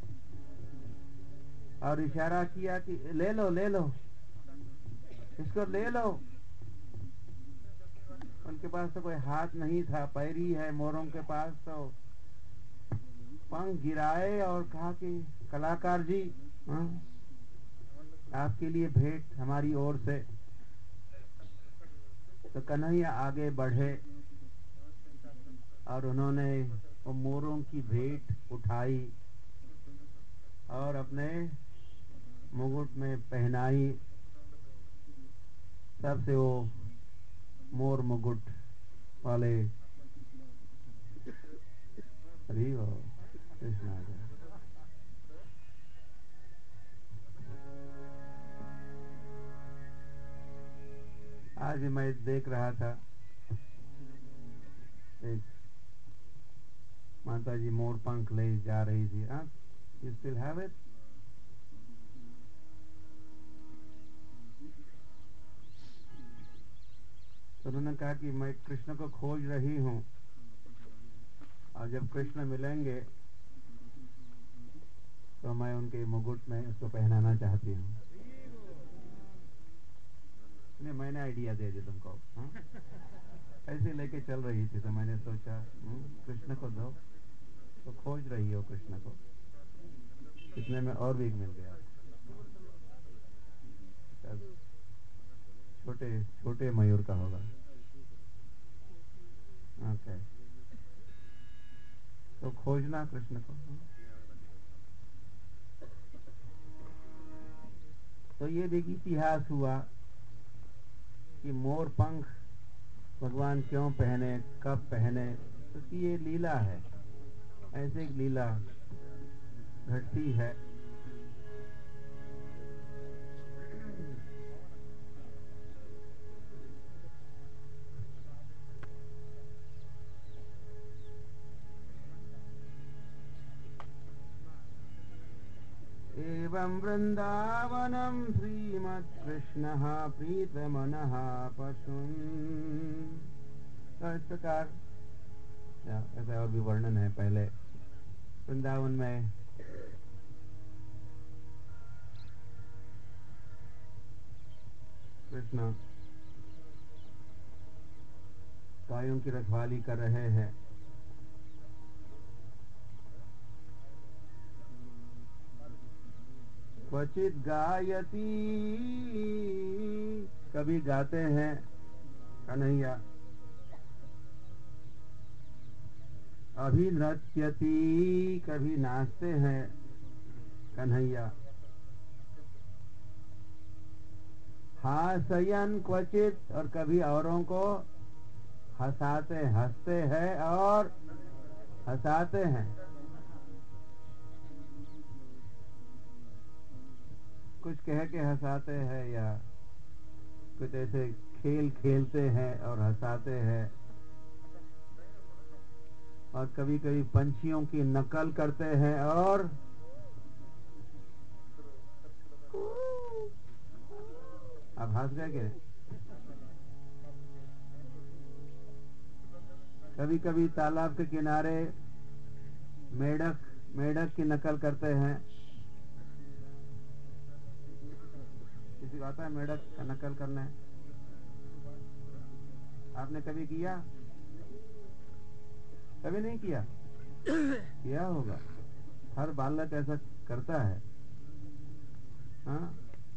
और इशारा किया कि ले लो ले लो, इसको ले लो। उनके पास तो कोई हाथ नहीं था, पैर ही है मोरों के पास। तो पंख गिराए और कहा कि कलाकार जी, आपके लिए भेंट हमारी ओर से। तो कन्हैया आगे बढ़े और उन्होंने वो मोरों की भेंट उठाई और अपने मुकुट में पहनाई। सबसे वो मोर मुकुट वाले हरि हो कृष्णा जय। आज मैं देख रहा था एक माता जी मोर पंख ले जा रही थी। हाँ, यू स्टिल हैव इट? तो उन्होंने कहा कि मैं कृष्ण को खोज रही हूँ और जब कृष्ण मिलेंगे तो मैं उनके मुकुट में उसको पहनाना चाहती हूँ। नहीं, मैंने आइडिया दे दिया तुमको। हाँ? ऐसे लेके चल रही थी तो मैंने सोचा कृष्ण को दो, तो खोज रही हो कृष्ण को, इतने में और भी मिल गया। छोटे छोटे मयूर का होगा। ओके, तो खोजना कृष्ण को। तो ये देखिए इतिहास हुआ कि मोर पंख भगवान क्यों पहने, कब पहने, उसकी ये लीला है। ऐसे एक लीला घटती है। एवं वृंदावनम श्रीमत्कृष्ण प्रीतमनः पशुन्। तो इस प्रकार ऐसा और भी वर्णन है। पहले वृंदावन में कृष्ण गायों की रखवाली कर रहे हैं। क्वचित गायती, कभी गाते हैं कन्हैया। अभिनृत्यति, कभी नाचते हैं कन्हैया। हासयन क्वचित, और कभी औरों को हंसाते, हंसते हैं और हंसाते हैं। कुछ कह के हंसाते हैं या कुछ ऐसे खेल खेलते हैं और हंसाते हैं। और कभी कभी पंछियों की नकल करते हैं और अब हंस गए क्या? कभी कभी तालाब के किनारे मेढक मेढक की नकल करते हैं। किसी को आता है मेढक का नकल करना है? आपने कभी किया? कभी नहीं किया? किया होगा, हर बालक ऐसा करता है। हाँ,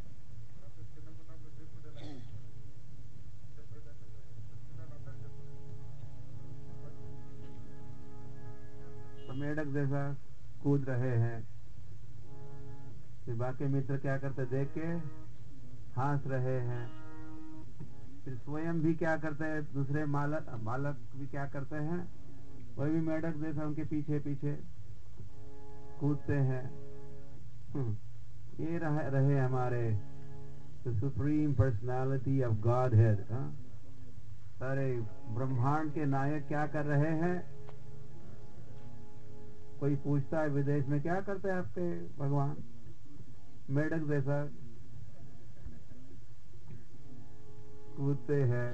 तो मेढक जैसा कूद रहे हैं। फिर बाकी मित्र क्या करते, देख के हंस रहे हैं। फिर स्वयं भी क्या करते हैं, दूसरे बालक भी क्या करते हैं, वही भी मेढक जैसा उनके पीछे पीछे कूदते हैं। ये रहे हमारे supreme personality of Godhead. सारे ब्रह्मांड के नायक क्या कर रहे हैं? कोई पूछता है विदेश में, क्या करते हैं आपके भगवान? मेढक जैसा कूदते हैं।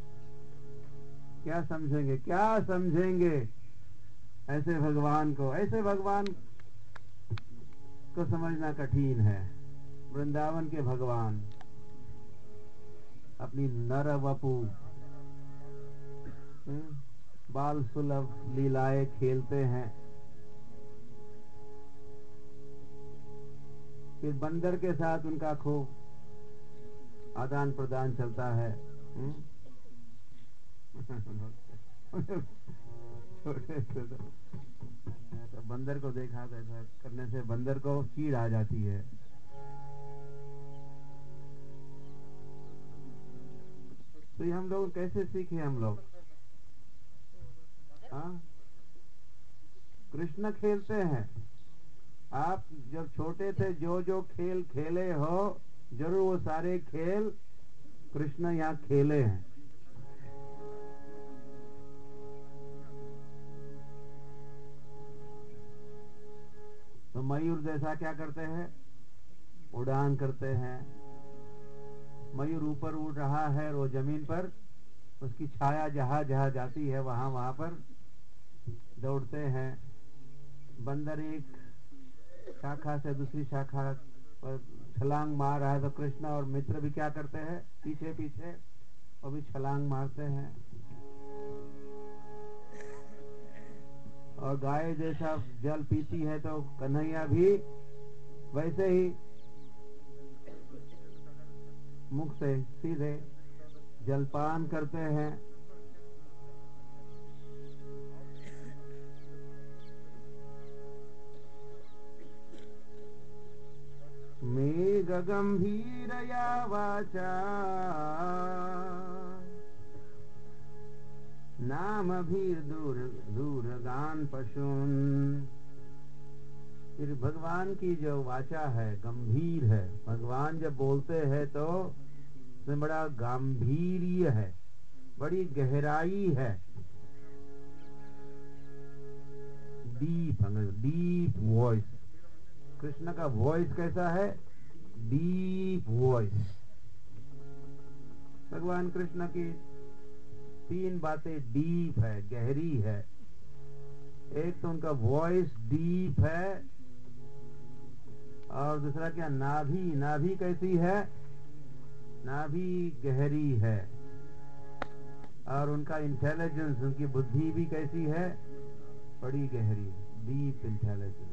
क्या समझेंगे, क्या समझेंगे ऐसे भगवान को? ऐसे भगवान को समझना कठिन है। वृंदावन के भगवान अपनी नर वपु बाल सुलभ लीलाएं खेलते हैं। फिर बंदर के साथ उनका खूब आदान प्रदान चलता है। छोटे थे तो बंदर को देखा था, ऐसा करने से बंदर को चीड़ आ जाती है। तो ये हम लोग कैसे सीखे हम लोग? हाँ, कृष्ण खेलते हैं। आप जब छोटे थे जो जो खेल खेले हो, जरूर वो सारे खेल कृष्ण यहाँ खेले हैं। तो मयूर जैसा क्या करते हैं? उड़ान करते हैं। मयूर ऊपर उड़ रहा है और वो जमीन पर उसकी छाया जहाँ जहाँ जाती है वहाँ वहाँ पर दौड़ते हैं। बंदर एक शाखा से दूसरी शाखा पर छलांग मार रहा है तो कृष्ण और मित्र भी क्या करते हैं? पीछे पीछे वो भी छलांग मारते हैं। और गाय जैसा जल पीती है तो कन्हैया भी वैसे ही मुख से सीधे जलपान करते हैं। मेघ गंभीरया वाचा नाम भीर दूर दूर गान पशुन। फिर भगवान की जो वाचा है गंभीर है। भगवान जब बोलते हैं तो उसमें बड़ा गांभीर्य है, बड़ी गहराई है। Deep deep voice. कृष्ण का वॉइस कैसा है? Deep voice. भगवान कृष्ण की 3 बातें डीप है, गहरी है। एक तो उनका वॉइस डीप है, और दूसरा क्या? नाभि। नाभि कैसी है? नाभि गहरी है। और उनका इंटेलिजेंस, उनकी बुद्धि भी कैसी है? बड़ी गहरी, डीप इंटेलिजेंस।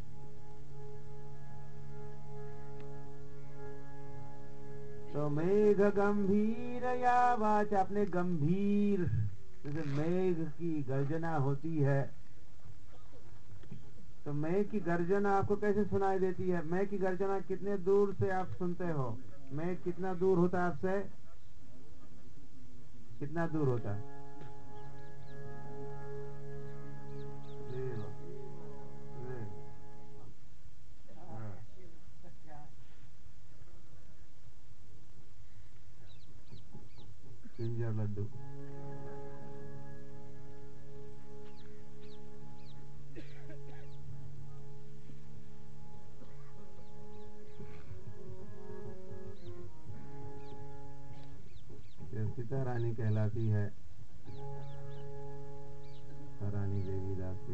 तो मेघ गंभीर या वाचा, अपने गंभीर, जैसे मेघ की गर्जना होती है तो मेघ की गर्जना आपको कैसे सुनाई देती है? मेघ की गर्जना कितने दूर से आप सुनते हो? मेघ कितना दूर होता है आपसे? कितना दूर होता है? जिंजर लड्डू। सीता रानी कहलाती है, रानी देवी दासी।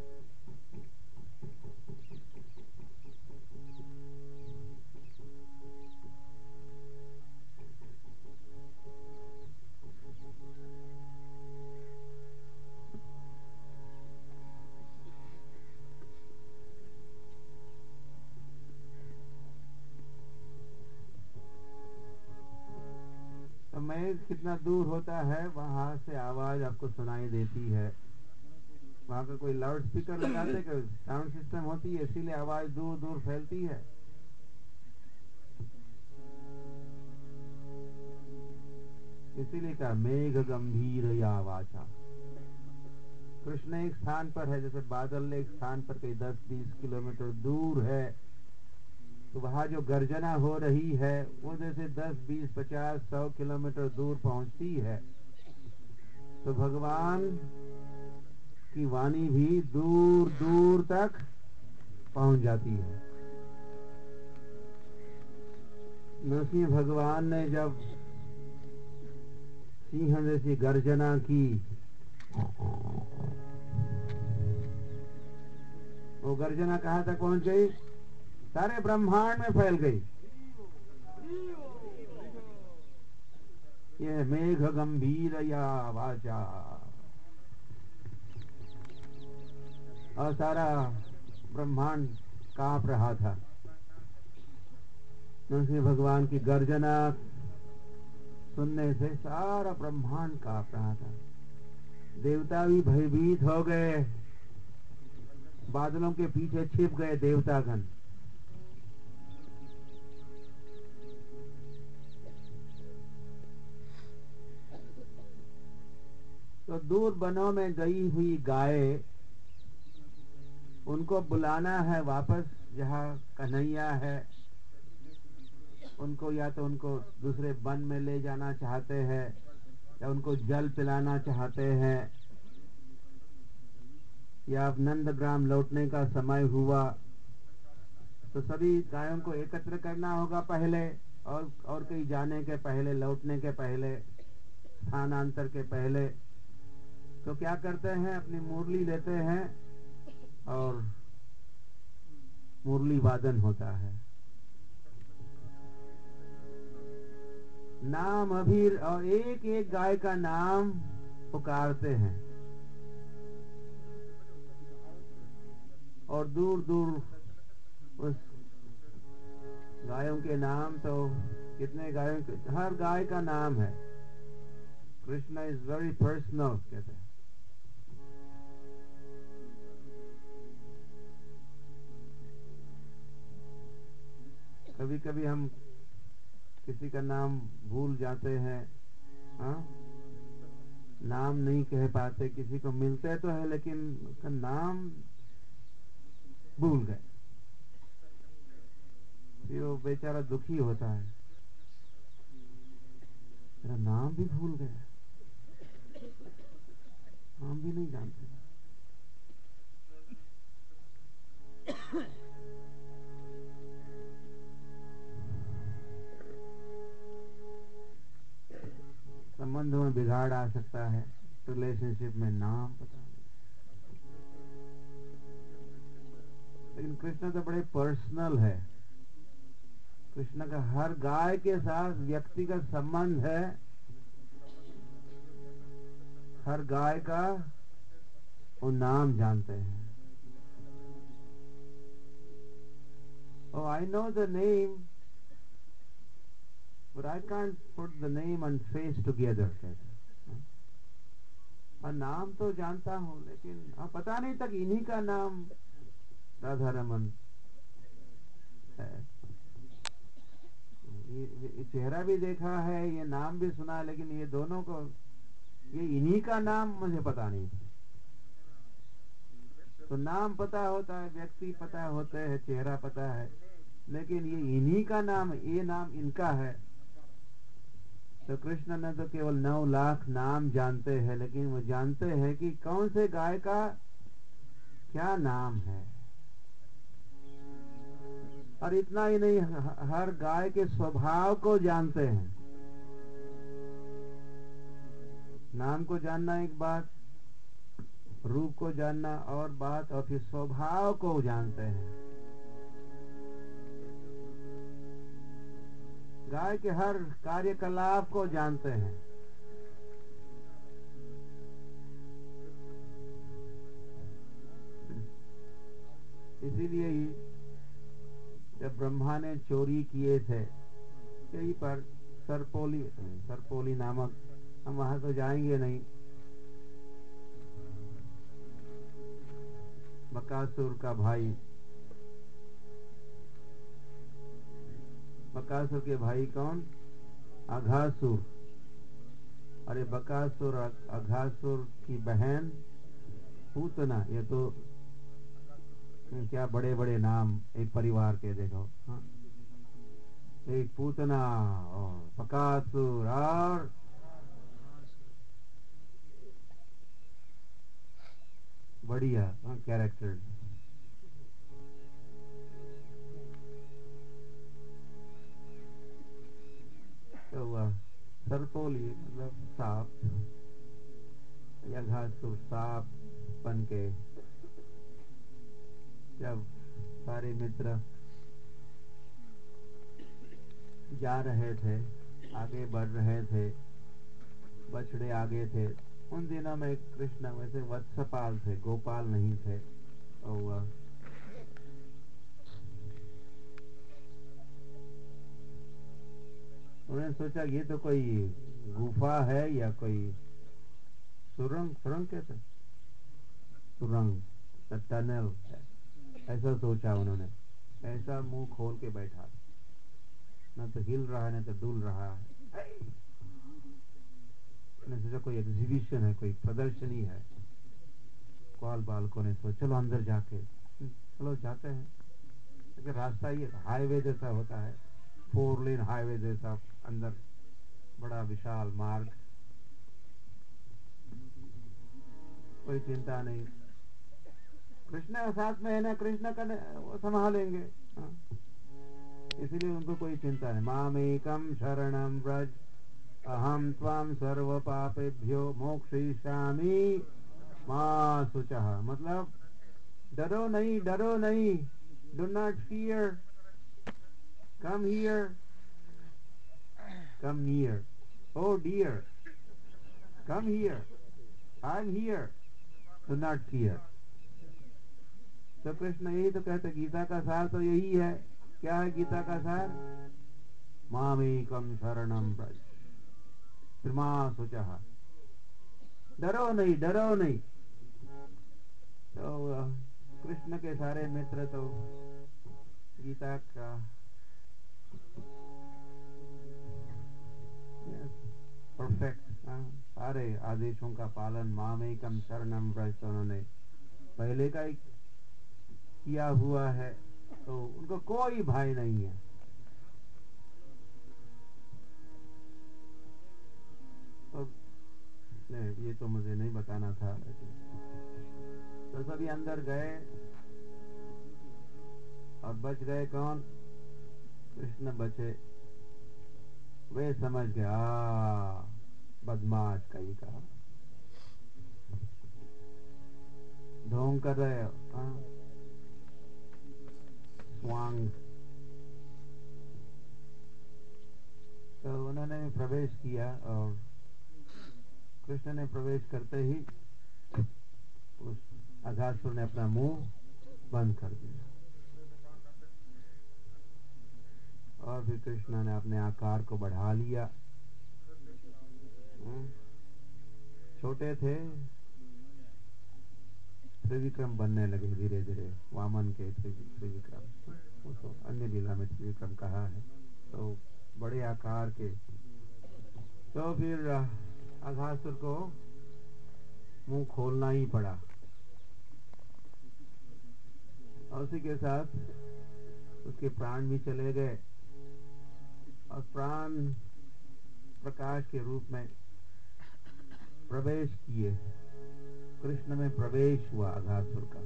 तो मेघ कितना दूर होता है वहां से आवाज आपको सुनाई देती है। वहां का कोई लाउड स्पीकर लगाते, कोई साउंड सिस्टम होती है, इसीलिए आवाज दूर दूर फैलती है। इसीलिए कहा मेघ गंभीर या वाचा। कृष्ण एक स्थान पर है, जैसे बादल एक स्थान पर कहीं 10-20 किलोमीटर दूर है, तो वहां जो गर्जना हो रही है वो जैसे 10-20-50-100 किलोमीटर दूर पहुंचती है। तो भगवान की वाणी भी दूर दूर तक पहुंच जाती है। नरसिंह भगवान ने जब सिंह जैसी गर्जना की, वो गर्जना कहाँ तक पहुंच गई? सारे ब्रह्मांड में फैल गई। यह मेघ गंभीर या वाचा, और सारा ब्रह्मांड कांप रहा था। नरसिंह भगवान की गर्जना सुनने से सारा ब्रह्मांड कांप रहा था। देवता भी भयभीत हो गए, बादलों के पीछे छिप गए देवतागण। तो दूर वनों में गई हुई गाय, उनको बुलाना है वापस जहाँ कन्हैया है। उनको या तो उनको दूसरे वन में ले जाना चाहते हैं या उनको जल पिलाना चाहते हैं, या अब नंदग्राम लौटने का समय हुआ तो सभी गायों को एकत्र करना होगा पहले, और कहीं जाने के पहले, लौटने के पहले, स्थानांतर के पहले। तो क्या करते हैं, अपनी मुरली लेते हैं और मुरली वादन होता है, नाम अबीर, और एक एक गाय का नाम पुकारते हैं। और दूर दूर उस गायों के नाम, तो कितने गायों के, हर गाय का नाम है। कृष्णा इज वेरी पर्सनल कहते हैं। कभी कभी हम किसी का नाम भूल जाते हैं, हाँ, नाम नहीं कह पाते, किसी को मिलते तो है लेकिन उसका नाम भूल गए, फिर वो बेचारा दुखी होता है, मेरा नाम भी भूल गया, नाम भी नहीं जानते। संबंधों में बिगाड़ आ सकता है, रिलेशनशिप में नाम पता नहीं। लेकिन कृष्ण तो बड़े पर्सनल है। कृष्ण का हर गाय के साथ व्यक्तिगत संबंध है, हर गाय का वो नाम जानते हैं। Oh, I know the name, but I can't put the name and face together, कहते हैं। हाँ, नाम तो जानता हूँ लेकिन पता नहीं तक इन्हीं का नाम राधा रमन है। ये चेहरा भी देखा है, ये नाम भी सुना है, लेकिन ये दोनों को, ये इन्हीं का नाम मुझे पता नहीं। तो नाम पता होता है, व्यक्ति पता होते हैं, चेहरा पता है, लेकिन ये इन्हीं का नाम, ये नाम इनका है। तो कृष्ण ने तो केवल 9 लाख नाम जानते हैं, लेकिन वो जानते हैं कि कौन से गाय का क्या नाम है। और इतना ही नहीं, हर गाय के स्वभाव को जानते हैं। नाम को जानना एक बात, रूप को जानना और बात, और फिर स्वभाव को जानते हैं। गाय के हर कार्यकलाप को जानते हैं। इसीलिए ही जब ब्रह्मा ने चोरी किए थे यहीं पर सरपोली नामक, हम वहां तो जाएंगे नहीं, बकासुर का भाई, बकासुर के भाई कौन, अघासुर। अरे बकासुर, अघासुर की बहन पूतना, ये तो क्या बड़े बड़े नाम एक परिवार के, देखो। हाँ? एक पूतना और बकासुर और बढ़िया कैरेक्टर। तो वह सरपोली मतलब सांप, या घासुर सांप बन के जब सारे मित्र जा रहे थे, आगे बढ़ रहे थे, बछड़े आगे थे। उन दिनों में कृष्ण वैसे वत्सपाल थे, गोपाल नहीं थे। और उन्हें सोचा ये तो कोई गुफा है या कोई सुरंग, सुरंग कहते, सुरंग, टनल है, ऐसा सोचा उन्होंने। ऐसा मुंह खोल के बैठा, न तो हिल रहा है न तो डुल रहा है। मैंने सोचा कोई एग्जीबिशन है, कोई प्रदर्शनी है। ग्वाल बालकों ने सोचा चलो अंदर जाके, चलो जाते हैं। लेकिन रास्ता ये हाईवे जैसा होता है, 4 लेन हाईवे जैसा, अंदर बड़ा विशाल मार्ग, कोई चिंता नहीं, कृष्ण साथ में है ना, कृष्ण का वो संभालेंगे। हाँ। इसलिए उनको कोई चिंता नहीं। मामेकम शरणम व्रज अहम त्वाम सर्व पापेभ्यो मोक्षयिष्यामि मा शुचः। मतलब डरो नहीं, डरो नहीं, do not fear, come here, come near, oh dear, come here, I am here, do not fear. तो कृष्ण यही तो कहते, गीता का सार तो यही है। क्या है गीता का सार? मामेकम शरणम व्रज, फिर मां शुचः, डरो नहीं, डरो नहीं। तो कृष्ण के सारे मित्र तो गीता का परफेक्ट, सारे आदेशों का पालन, मामेकम शरणम व्रज, तो उन्होंने पहले का ही किया हुआ है, तो उनको कोई भय नहीं है। तो नहीं, ये तो मुझे नहीं बताना था। तो सभी अंदर गए और बच गए कौन? कृष्ण बचे। वे समझ गया, बदमाश कहीं का, ढोंग कर रहे हो, स्वांग। तो उन्होंने प्रवेश किया और कृष्ण ने प्रवेश करते ही उस अघासुर ने अपना मुंह बंद कर दिया। और फिर कृष्ण ने अपने आकार को बढ़ा लिया। छोटे थे, त्रिविक्रम बनने लगे धीरे धीरे, वामन के त्रिविक्रम, वो तो अन्य लीला में त्रिविक्रम कहा है। तो बड़े आकार के, तो फिर अघासुर को मुंह खोलना ही पड़ा। और उसी के साथ उसके प्राण भी चले गए और प्राण प्रकाश के रूप में प्रवेश किए। कृष्ण में प्रवेश हुआ अघासुर का।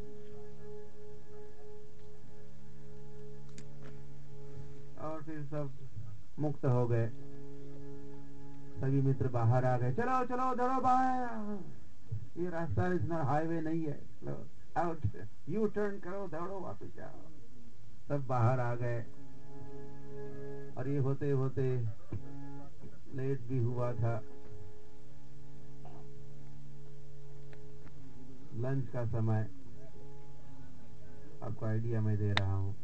और फिर सब मुक्त हो गए। सभी मित्र बाहर आ गए, चलो चलो दौड़ो बाहर, ये रास्ता इतना हाईवे नहीं है, आउट, यू टर्न करो, दौड़ो वापस जाओ। सब बाहर आ गए और ये होते होते लेट भी हुआ था। लंच का समय, आपको आइडिया मैं दे रहा हूँ।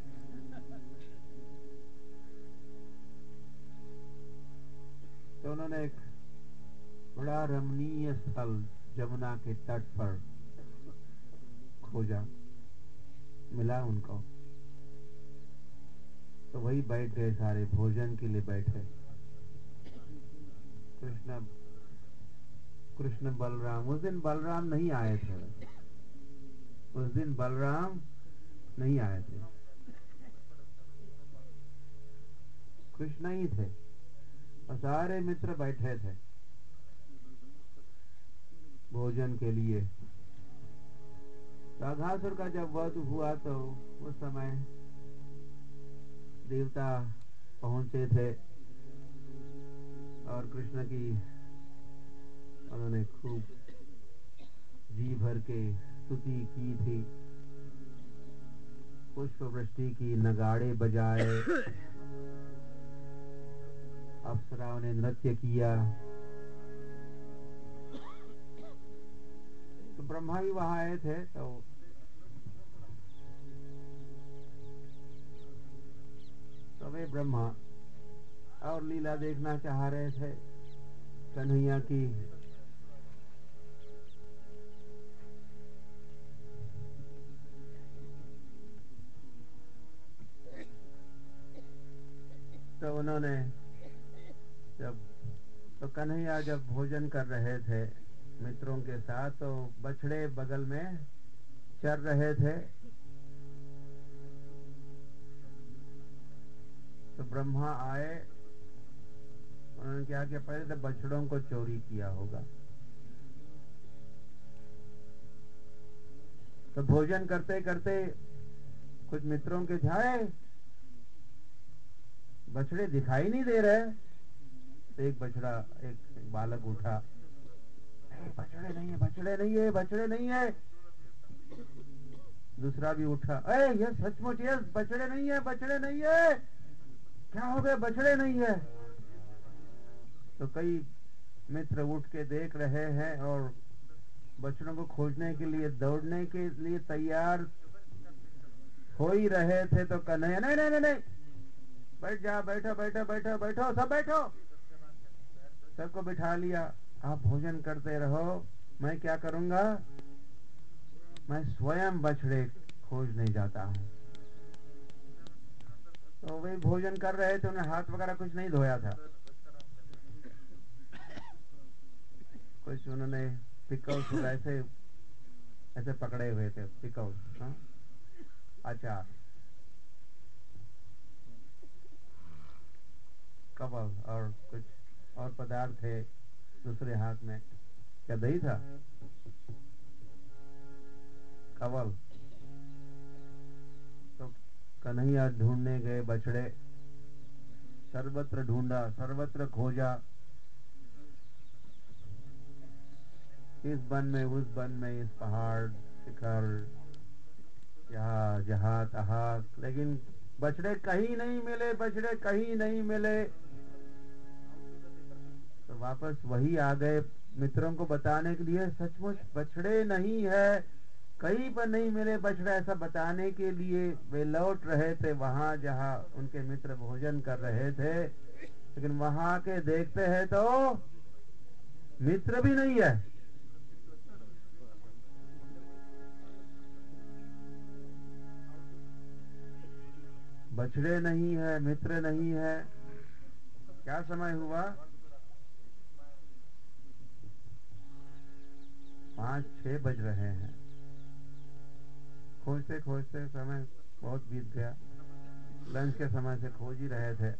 तो उन्होंने एक बड़ा रमणीय स्थल जमुना के तट पर खोजा, मिला उनको। तो वही बैठ गए, सारे भोजन के लिए बैठे। कृष्ण कृष्ण बलराम, उस दिन बलराम नहीं आए थे, उस दिन बलराम नहीं आए थे, कृष्ण ही थे और सारे मित्र बैठे थे भोजन के लिए। तो अघासुर का जब वध हुआ तो उस समय देवता पहुंचे थे और कृष्ण की उन्होंने खूब जी भर के स्तुति की थी, पुष्प वृष्टि की, नगाड़े बजाए, अप्सराओं ने नृत्य किया। तो ब्रह्मा भी वहां आए थे। तो वे ब्रह्मा और लीला देखना चाह रहे थे कन्हैया की। तो उन्होंने तो कन्हैया जब भोजन कर रहे थे मित्रों के साथ, तो बछड़े बगल में चर रहे थे। तो ब्रह्मा आए, उन्होंने क्या किया, पहले तो बछड़ों को चोरी किया होगा। तो भोजन करते करते कुछ मित्रों के ध्याए बछड़े दिखाई नहीं दे रहे। तो एक बछड़ा, एक बालक उठा, बछड़े नहीं है, बछड़े नहीं है, बछड़े नहीं है। दूसरा भी उठा, अरे ये सचमुच ये बछड़े नहीं है, बछड़े नहीं है, क्या हो गया, बछड़े नहीं है। तो कई मित्र उठ के देख रहे हैं और बछड़ों को खोजने के लिए, दौड़ने के लिए तैयार हो ही रहे थे। तो कन्हैया, नहीं नहीं नहीं नहीं, बैठ जा, बैठो बैठो बैठो बैठो, सब बैठो। सबको बिठा लिया, आप भोजन करते रहो, मैं क्या करूंगा, मैं स्वयं बछड़े खोजने जाता हूँ। तो वे भोजन कर रहे थे, उन्हें हाथ वगैरह कुछ नहीं धोया था। कुछ उन्होंने पिकल्स ऐसे ऐसे पकड़े हुए थे, पिकल्स, अचार, कवल और कुछ और पदार्थ थे दूसरे हाथ में। क्या दही था, कवल। तो कन्हैया ढूंढने गए बछड़े, सर्वत्र ढूंढा, सर्वत्र खोजा, इस वन में, उस वन में, इस पहाड़ शिखर, यहाँ जहाँ तहाँ, लेकिन बछड़े कहीं नहीं मिले, बछड़े कहीं नहीं मिले। तो वापस वही आ गए मित्रों को बताने के लिए, सचमुच बछड़े नहीं है, कहीं पर नहीं मिले बछड़े, ऐसा बताने के लिए वे लौट रहे थे वहां जहां उनके मित्र भोजन कर रहे थे। लेकिन वहां के देखते हैं तो मित्र भी नहीं है। बछड़े नहीं है, मित्र नहीं है। क्या समय हुआ, 5-6 बज रहे हैं। खोजते खोजते समय बहुत बीत गया, लंच के समय से खोज ही रहे थे।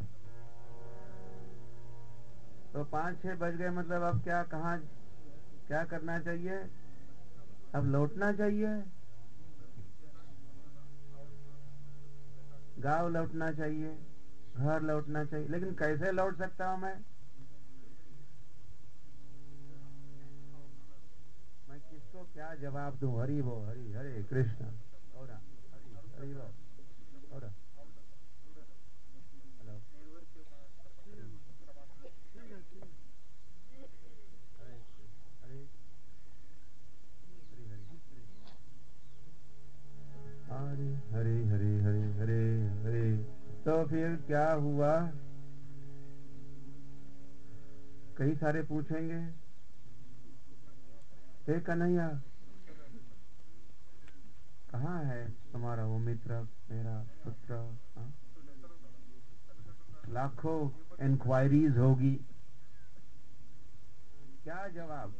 तो 5-6 बज गए, मतलब अब क्या, कहाँ, क्या करना चाहिए, अब लौटना चाहिए, गांव लौटना चाहिए, घर लौटना चाहिए। लेकिन कैसे लौट सकता हूं मैं किसको क्या जवाब दूं। हरि वो हरि, हरे कृष्ण, और हरि हरि वो, और हेलो, हरे हरे हरे हरे हरे हरे हरे हरे। तो फिर क्या हुआ, कई सारे पूछेंगे, हे कन्हैया कहाँ है तुम्हारा वो मित्र, मेरा पुत्र, हाँ? लाखों इंक्वायरीज होगी, क्या जवाब।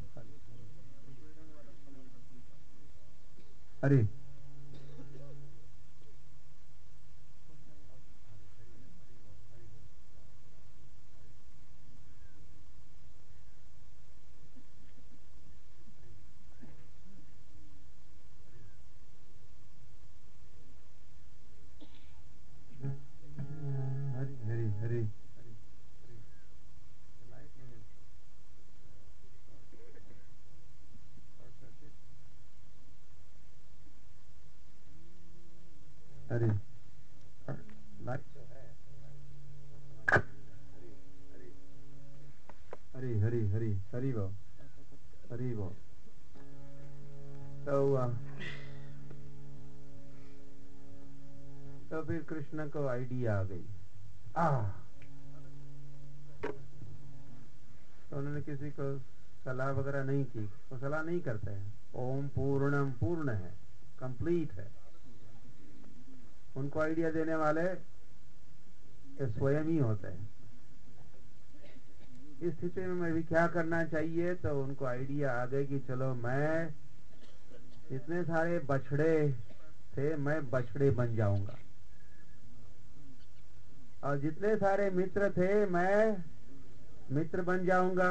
अरे हरी हरी हरी, हरी लाइट तो है, हरी हरी हरी हरी वो, हरी वो। तो फिर कृष्ण को आइडिया आ गई, आ तो उन्होंने किसी को सलाह वगैरह नहीं की, वो सलाह नहीं करते हैं। ओम पूर्णम, पूर्ण है, कंप्लीट है। उनको आइडिया देने वाले ये स्वयं ही होते हैं। इस स्थिति में मैं भी क्या करना चाहिए, तो उनको आइडिया आ गए कि चलो मैं इतने सारे बछड़े थे, मैं बछड़े बन जाऊंगा, और जितने सारे मित्र थे मैं मित्र बन जाऊंगा।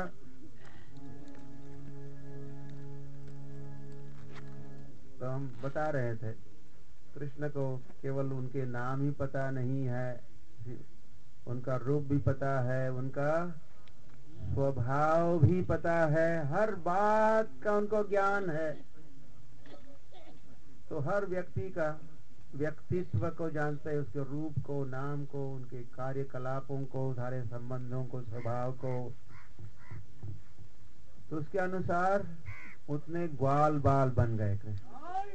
तो हम बता रहे थे कृष्ण को केवल उनके नाम ही पता नहीं है, उनका रूप भी पता है, उनका स्वभाव भी पता है, हर बात का उनको ज्ञान है। तो हर व्यक्ति का व्यक्तित्व को जानते हैं, उसके रूप को, नाम को, उनके कार्यकलापों को, सारे संबंधों को, स्वभाव को। तो उसके अनुसार उतने ग्वाल बाल बन गए कृष्ण,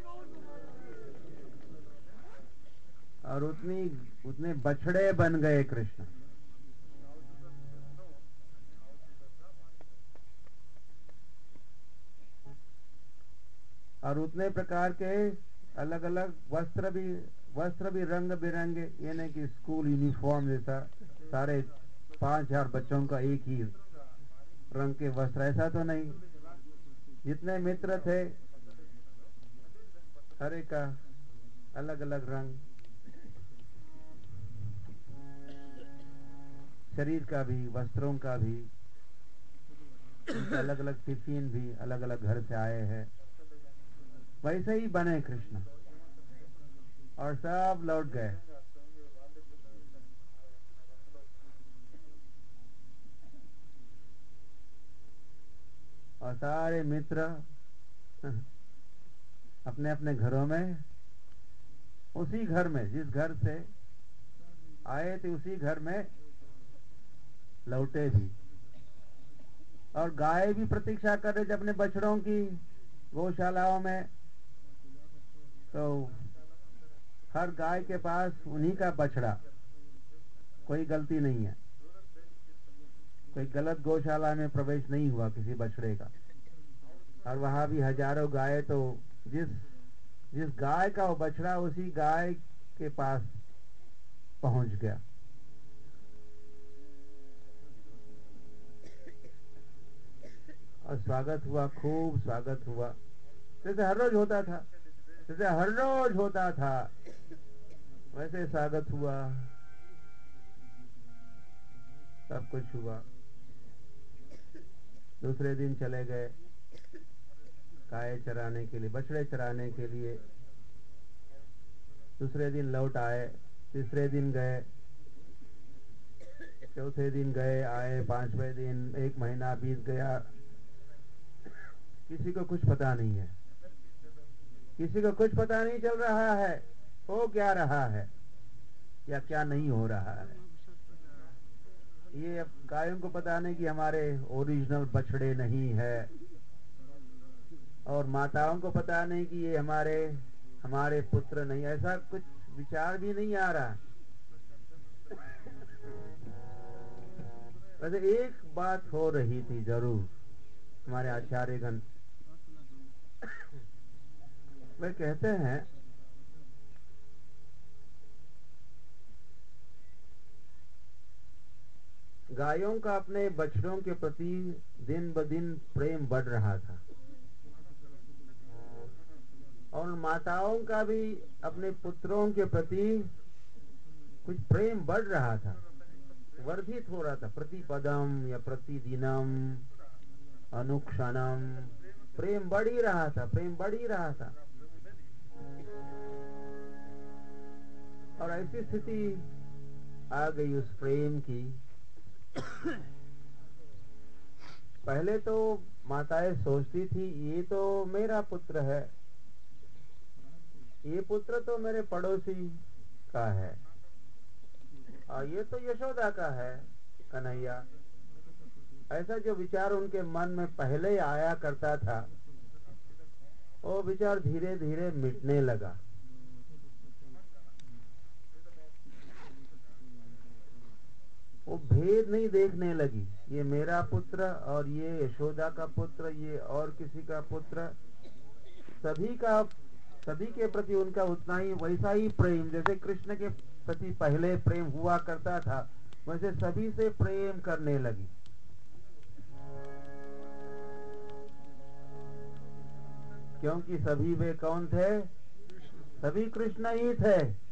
और उतने बछड़े बन गए कृष्ण। और उतने प्रकार के अलग अलग वस्त्र भी रंग बिरंगे, ये नहीं कि स्कूल यूनिफॉर्म जैसा सारे 5000 बच्चों का एक ही रंग के वस्त्र, ऐसा तो नहीं। जितने मित्र थे हर एक का अलग अलग रंग, शरीर का भी, वस्त्रों का भी, अलग अलग टिफिन भी अलग अलग घर से आए हैं। वैसे ही बने कृष्ण, और सब लौट गए। और सारे मित्र अपने अपने घरों में, उसी घर में जिस घर से आए थे उसी घर में लौटे भी। और गाय भी प्रतीक्षा कर रहे थे अपने बछड़ों की गौशालाओं में। तो हर गाय के पास उन्हीं का बछड़ा, कोई गलती नहीं है, कोई गलत गौशाला में प्रवेश नहीं हुआ किसी बछड़े का। और वहां भी हजारों गाय, तो जिस जिस गाय का वो बछड़ा, उसी गाय के पास पहुंच गया। और स्वागत हुआ, खूब स्वागत हुआ, जैसे हर रोज होता था, जैसे हर रोज होता था वैसे स्वागत हुआ, सब कुछ हुआ। दूसरे दिन चले गए गाय चराने के लिए, बछड़े चराने के लिए। दूसरे दिन लौट आए, तीसरे दिन गए, चौथे दिन गए, आए, पांचवें दिन, एक महीना बीत गया। किसी को कुछ पता नहीं है, किसी को कुछ पता नहीं चल रहा है हो क्या रहा है या क्या नहीं हो रहा है। ये अब गायों को पता नहीं कि हमारे ओरिजिनल बछड़े नहीं है, और माताओं को पता नहीं कि ये हमारे पुत्र नहीं, ऐसा कुछ विचार भी नहीं आ रहा। वैसे एक बात हो रही थी जरूर, हमारे आचार्यगण वे कहते हैं गायों का अपने बछड़ों के प्रति दिन ब दिन प्रेम बढ़ रहा था, और माताओं का भी अपने पुत्रों के प्रति कुछ प्रेम बढ़ रहा था, वर्धित हो रहा था। प्रतिपदम या प्रतिदिनम, अनुक्षणम प्रेम बढ़ ही रहा था, प्रेम बढ़ ही रहा था। और ऐसी स्थिति आ गई उस प्रेम की। पहले तो माताएं सोचती थी ये तो मेरा पुत्र है, ये पुत्र तो मेरे पड़ोसी का है, और ये तो यशोदा का है, कन्हैया। ऐसा जो विचार उनके मन में पहले आया करता था, वो विचार धीरे धीरे मिटने लगा। वो भेद नहीं देखने लगी, ये मेरा पुत्र और ये यशोदा का पुत्र, ये और किसी का पुत्र। सभी के प्रति उनका उतना ही वैसा ही प्रेम, जैसे कृष्ण के प्रति पहले प्रेम हुआ करता था, वैसे सभी से प्रेम करने लगी। क्योंकि सभी वे कौन थे? सभी कृष्ण ही थे।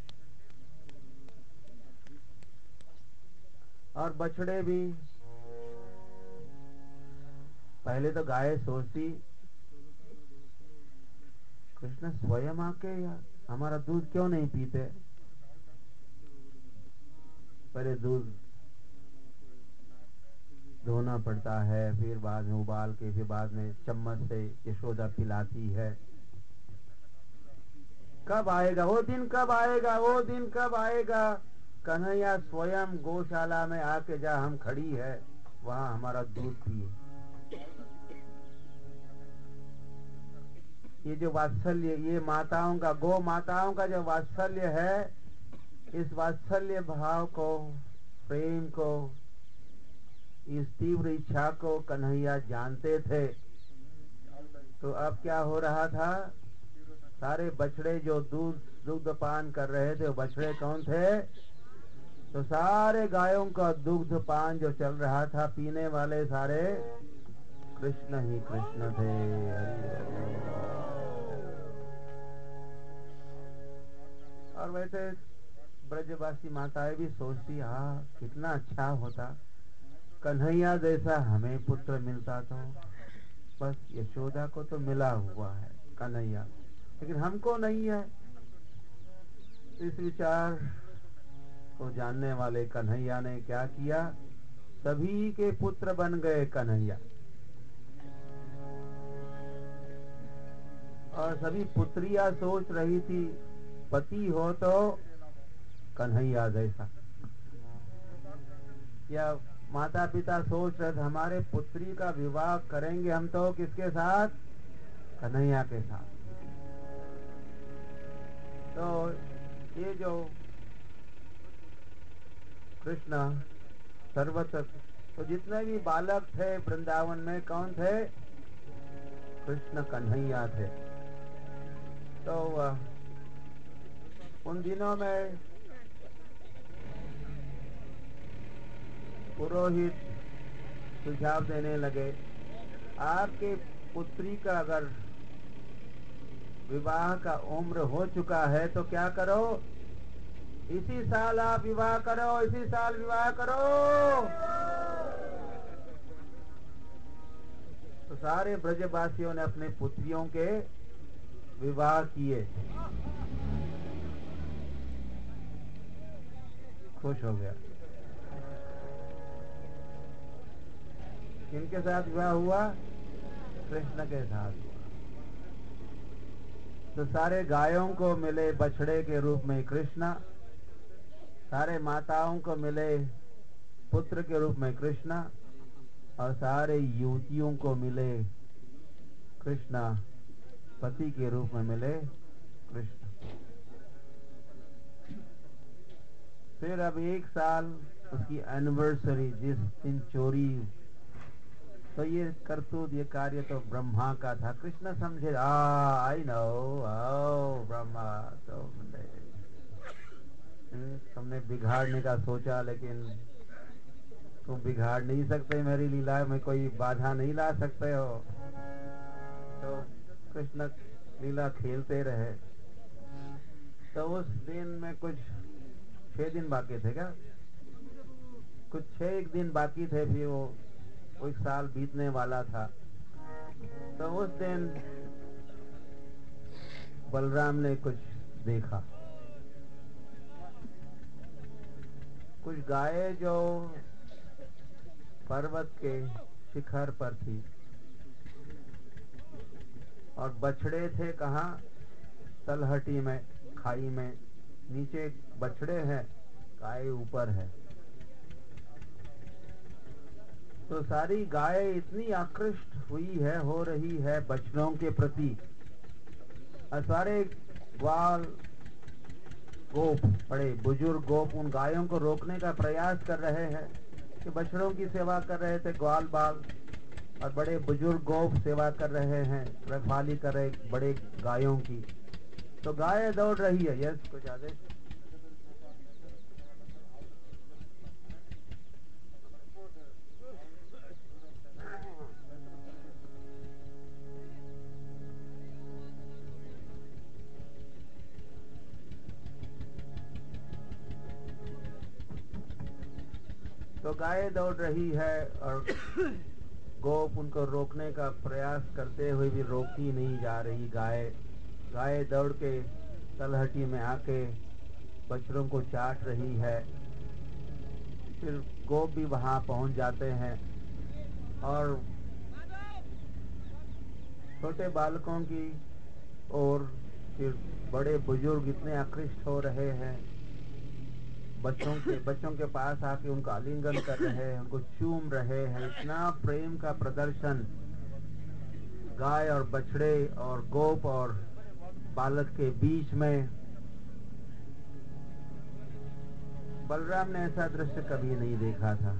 और बछड़े भी, पहले तो गाय सोचती कृष्ण स्वयं आके यार हमारा दूध क्यों नहीं पीते। पहले दूध धोना पड़ता है, फिर बाद में उबाल के, फिर बाद में चम्मच से यशोदा पिलाती है। कब आएगा वो दिन, कब आएगा वो दिन, कब आएगा? कन्हैया स्वयं गौशाला में आके जहाँ हम खड़ी है वहाँ हमारा दूध पिए। ये जो वात्सल्य, ये माताओं का, गौ माताओं का जो वात्सल्य है, इस वात्सल्य भाव को, प्रेम को, इस तीव्र इच्छा को कन्हैया जानते थे। तो अब क्या हो रहा था? सारे बछड़े जो दुग्ध पान कर रहे थे, वो बछड़े कौन थे? तो सारे गायों का दुग्ध पान जो चल रहा था, पीने वाले सारे कृष्ण ही कृष्ण थे। और वैसे ब्रजवासी माताएं भी सोचती, हाँ कितना अच्छा होता, कन्हैया जैसा हमें पुत्र मिलता। तो बस यशोदा को तो मिला हुआ है कन्हैया, लेकिन हमको नहीं है। इस विचार को जानने वाले कन्हैया ने क्या किया? सभी के पुत्र बन गए कन्हैया। और सभी पुत्रियां सोच रही थी पति हो तो कन्हैया जैसा, या माता पिता सोच रहे थे हमारे पुत्री का विवाह करेंगे हम तो किसके साथ? कन्हैया के साथ। तो ये जो कृष्ण सर्वत्र, तो जितने भी बालक थे वृंदावन में कौन थे? कृष्ण कन्हैया थे। तो उन दिनों में पुरोहित सुझाव देने लगे, आपके पुत्री का अगर विवाह का उम्र हो चुका है तो क्या करो? इसी साल आप विवाह करो, इसी साल विवाह करो। तो सारे ब्रजवासियों ने अपने पुत्रियों के विवाह किए, खुश हो गया। किनके साथ विवाह हुआ? कृष्ण के साथ हुआ। तो सारे गायों को मिले बछड़े के रूप में कृष्ण, सारे माताओं को मिले पुत्र के रूप में कृष्ण, और सारे युवतियों को मिले कृष्ण पति के रूप में मिले कृष्ण। फिर अब एक साल उसकी एनिवर्सरी, जिस दिन चोरी, तो ये करतूत, ये कार्य तो ब्रह्मा का था। कृष्ण समझे, आई नो, ब्रह्मा तो तुमने बिगाड़ने का सोचा, लेकिन तुम बिगाड़ नहीं सकते मेरी लीला में, कोई बाधा नहीं ला सकते हो। तो कृष्ण लीला खेलते रहे। तो उस दिन में कुछ 6 दिन बाकी थे क्या? कुछ 6 दिन बाकी थे, फिर वो एक साल बीतने वाला था। तो उस दिन बलराम ने कुछ देखा, कुछ गायें जो पर्वत के शिखर पर थी, और बछड़े थे कहाँ? तलहटी में, खाई में। नीचे बछड़े हैं, गाय ऊपर है। तो सारी गाय इतनी आकृष्ट हुई है, हो रही है बछड़ों के प्रति, और सारे ग्वाल गोप, बड़े बुजुर्ग गोप उन गायों को रोकने का प्रयास कर रहे हैं। कि बछड़ों की सेवा कर रहे थे ग्वाल बाल, और बड़े बुजुर्ग गोप सेवा कर रहे हैं, रखवाली कर रहे बड़े गायों की। तो गाय दौड़ रही है। यस, कुछ आदेश? तो गाय दौड़ रही है और गोप उनको रोकने का प्रयास करते हुए भी रोकी नहीं जा रही गाय। गाय दौड़ के तलहटी में आके बछड़ों को चाट रही है। फिर गोप भी वहां पहुंच जाते हैं और छोटे बालकों की और फिर बड़े बुजुर्ग इतने आकृष्ट हो रहे हैं, बच्चों के पास आके उनका आलिंगन कर रहे हैं, उनको चूम रहे हैं। इतना प्रेम का प्रदर्शन गाय और बछड़े और गोप और बालक के बीच में। बलराम ने ऐसा दृश्य कभी नहीं देखा था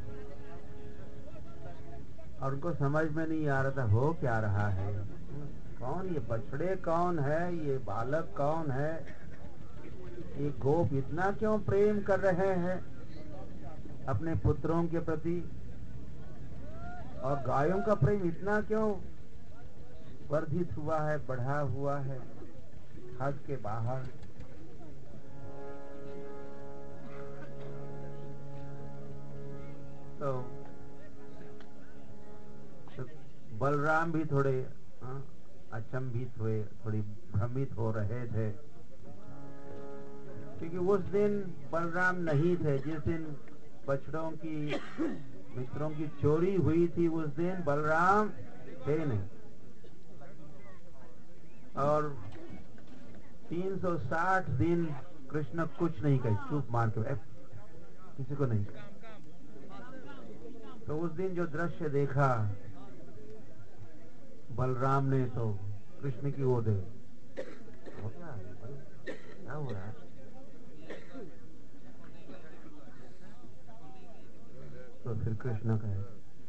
और उनको समझ में नहीं आ रहा था हो क्या रहा है। कौन ये बछड़े, कौन है ये बालक, कौन है ये गोप, इतना क्यों प्रेम कर रहे हैं अपने पुत्रों के प्रति, और गायों का प्रेम इतना क्यों वर्धित हुआ है, बढ़ा हुआ है हद के बाहर। तो बलराम भी थोड़े अचंभित हुए, थोड़ी भ्रमित हो रहे थे, क्योंकि उस दिन बलराम नहीं थे। जिस दिन बछड़ों की, मित्रों की चोरी हुई थी, उस दिन बलराम थे नहीं। और 360 दिन कृष्ण कुछ नहीं कहे, चुप मार के किसी को नहीं। तो उस दिन जो दृश्य देखा बलराम ने, तो कृष्ण की ओर क्या हो रहा है? तो फिर कृष्ण कहे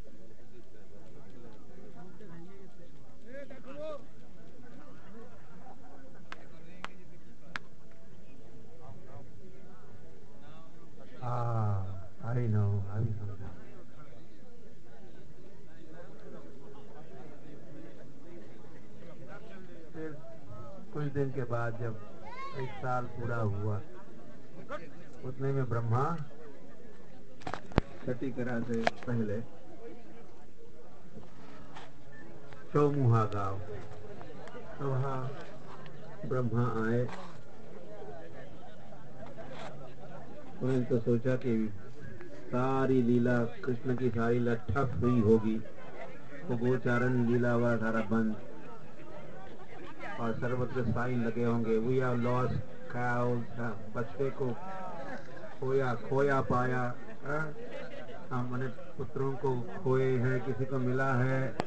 आई नो, अभी समझा। फिर कुछ दिन के बाद जब 1 साल पूरा हुआ, उतने में ब्रह्मा छठी करा से पहले चौमुहा गांव, तो वहाँ ब्रह्मा आए। उन्होंने तो सोचा कि सारी लीला, कृष्ण की सारी लीला ठप हुई होगी, तो गोचारण लीला हुआ सारा बंद, और सर्वत्र साइन लगे होंगे, वी आर लॉस्ट काउज, बछड़े को खोया पाया, हमने पुत्रों को खोए हैं, किसी को मिला है।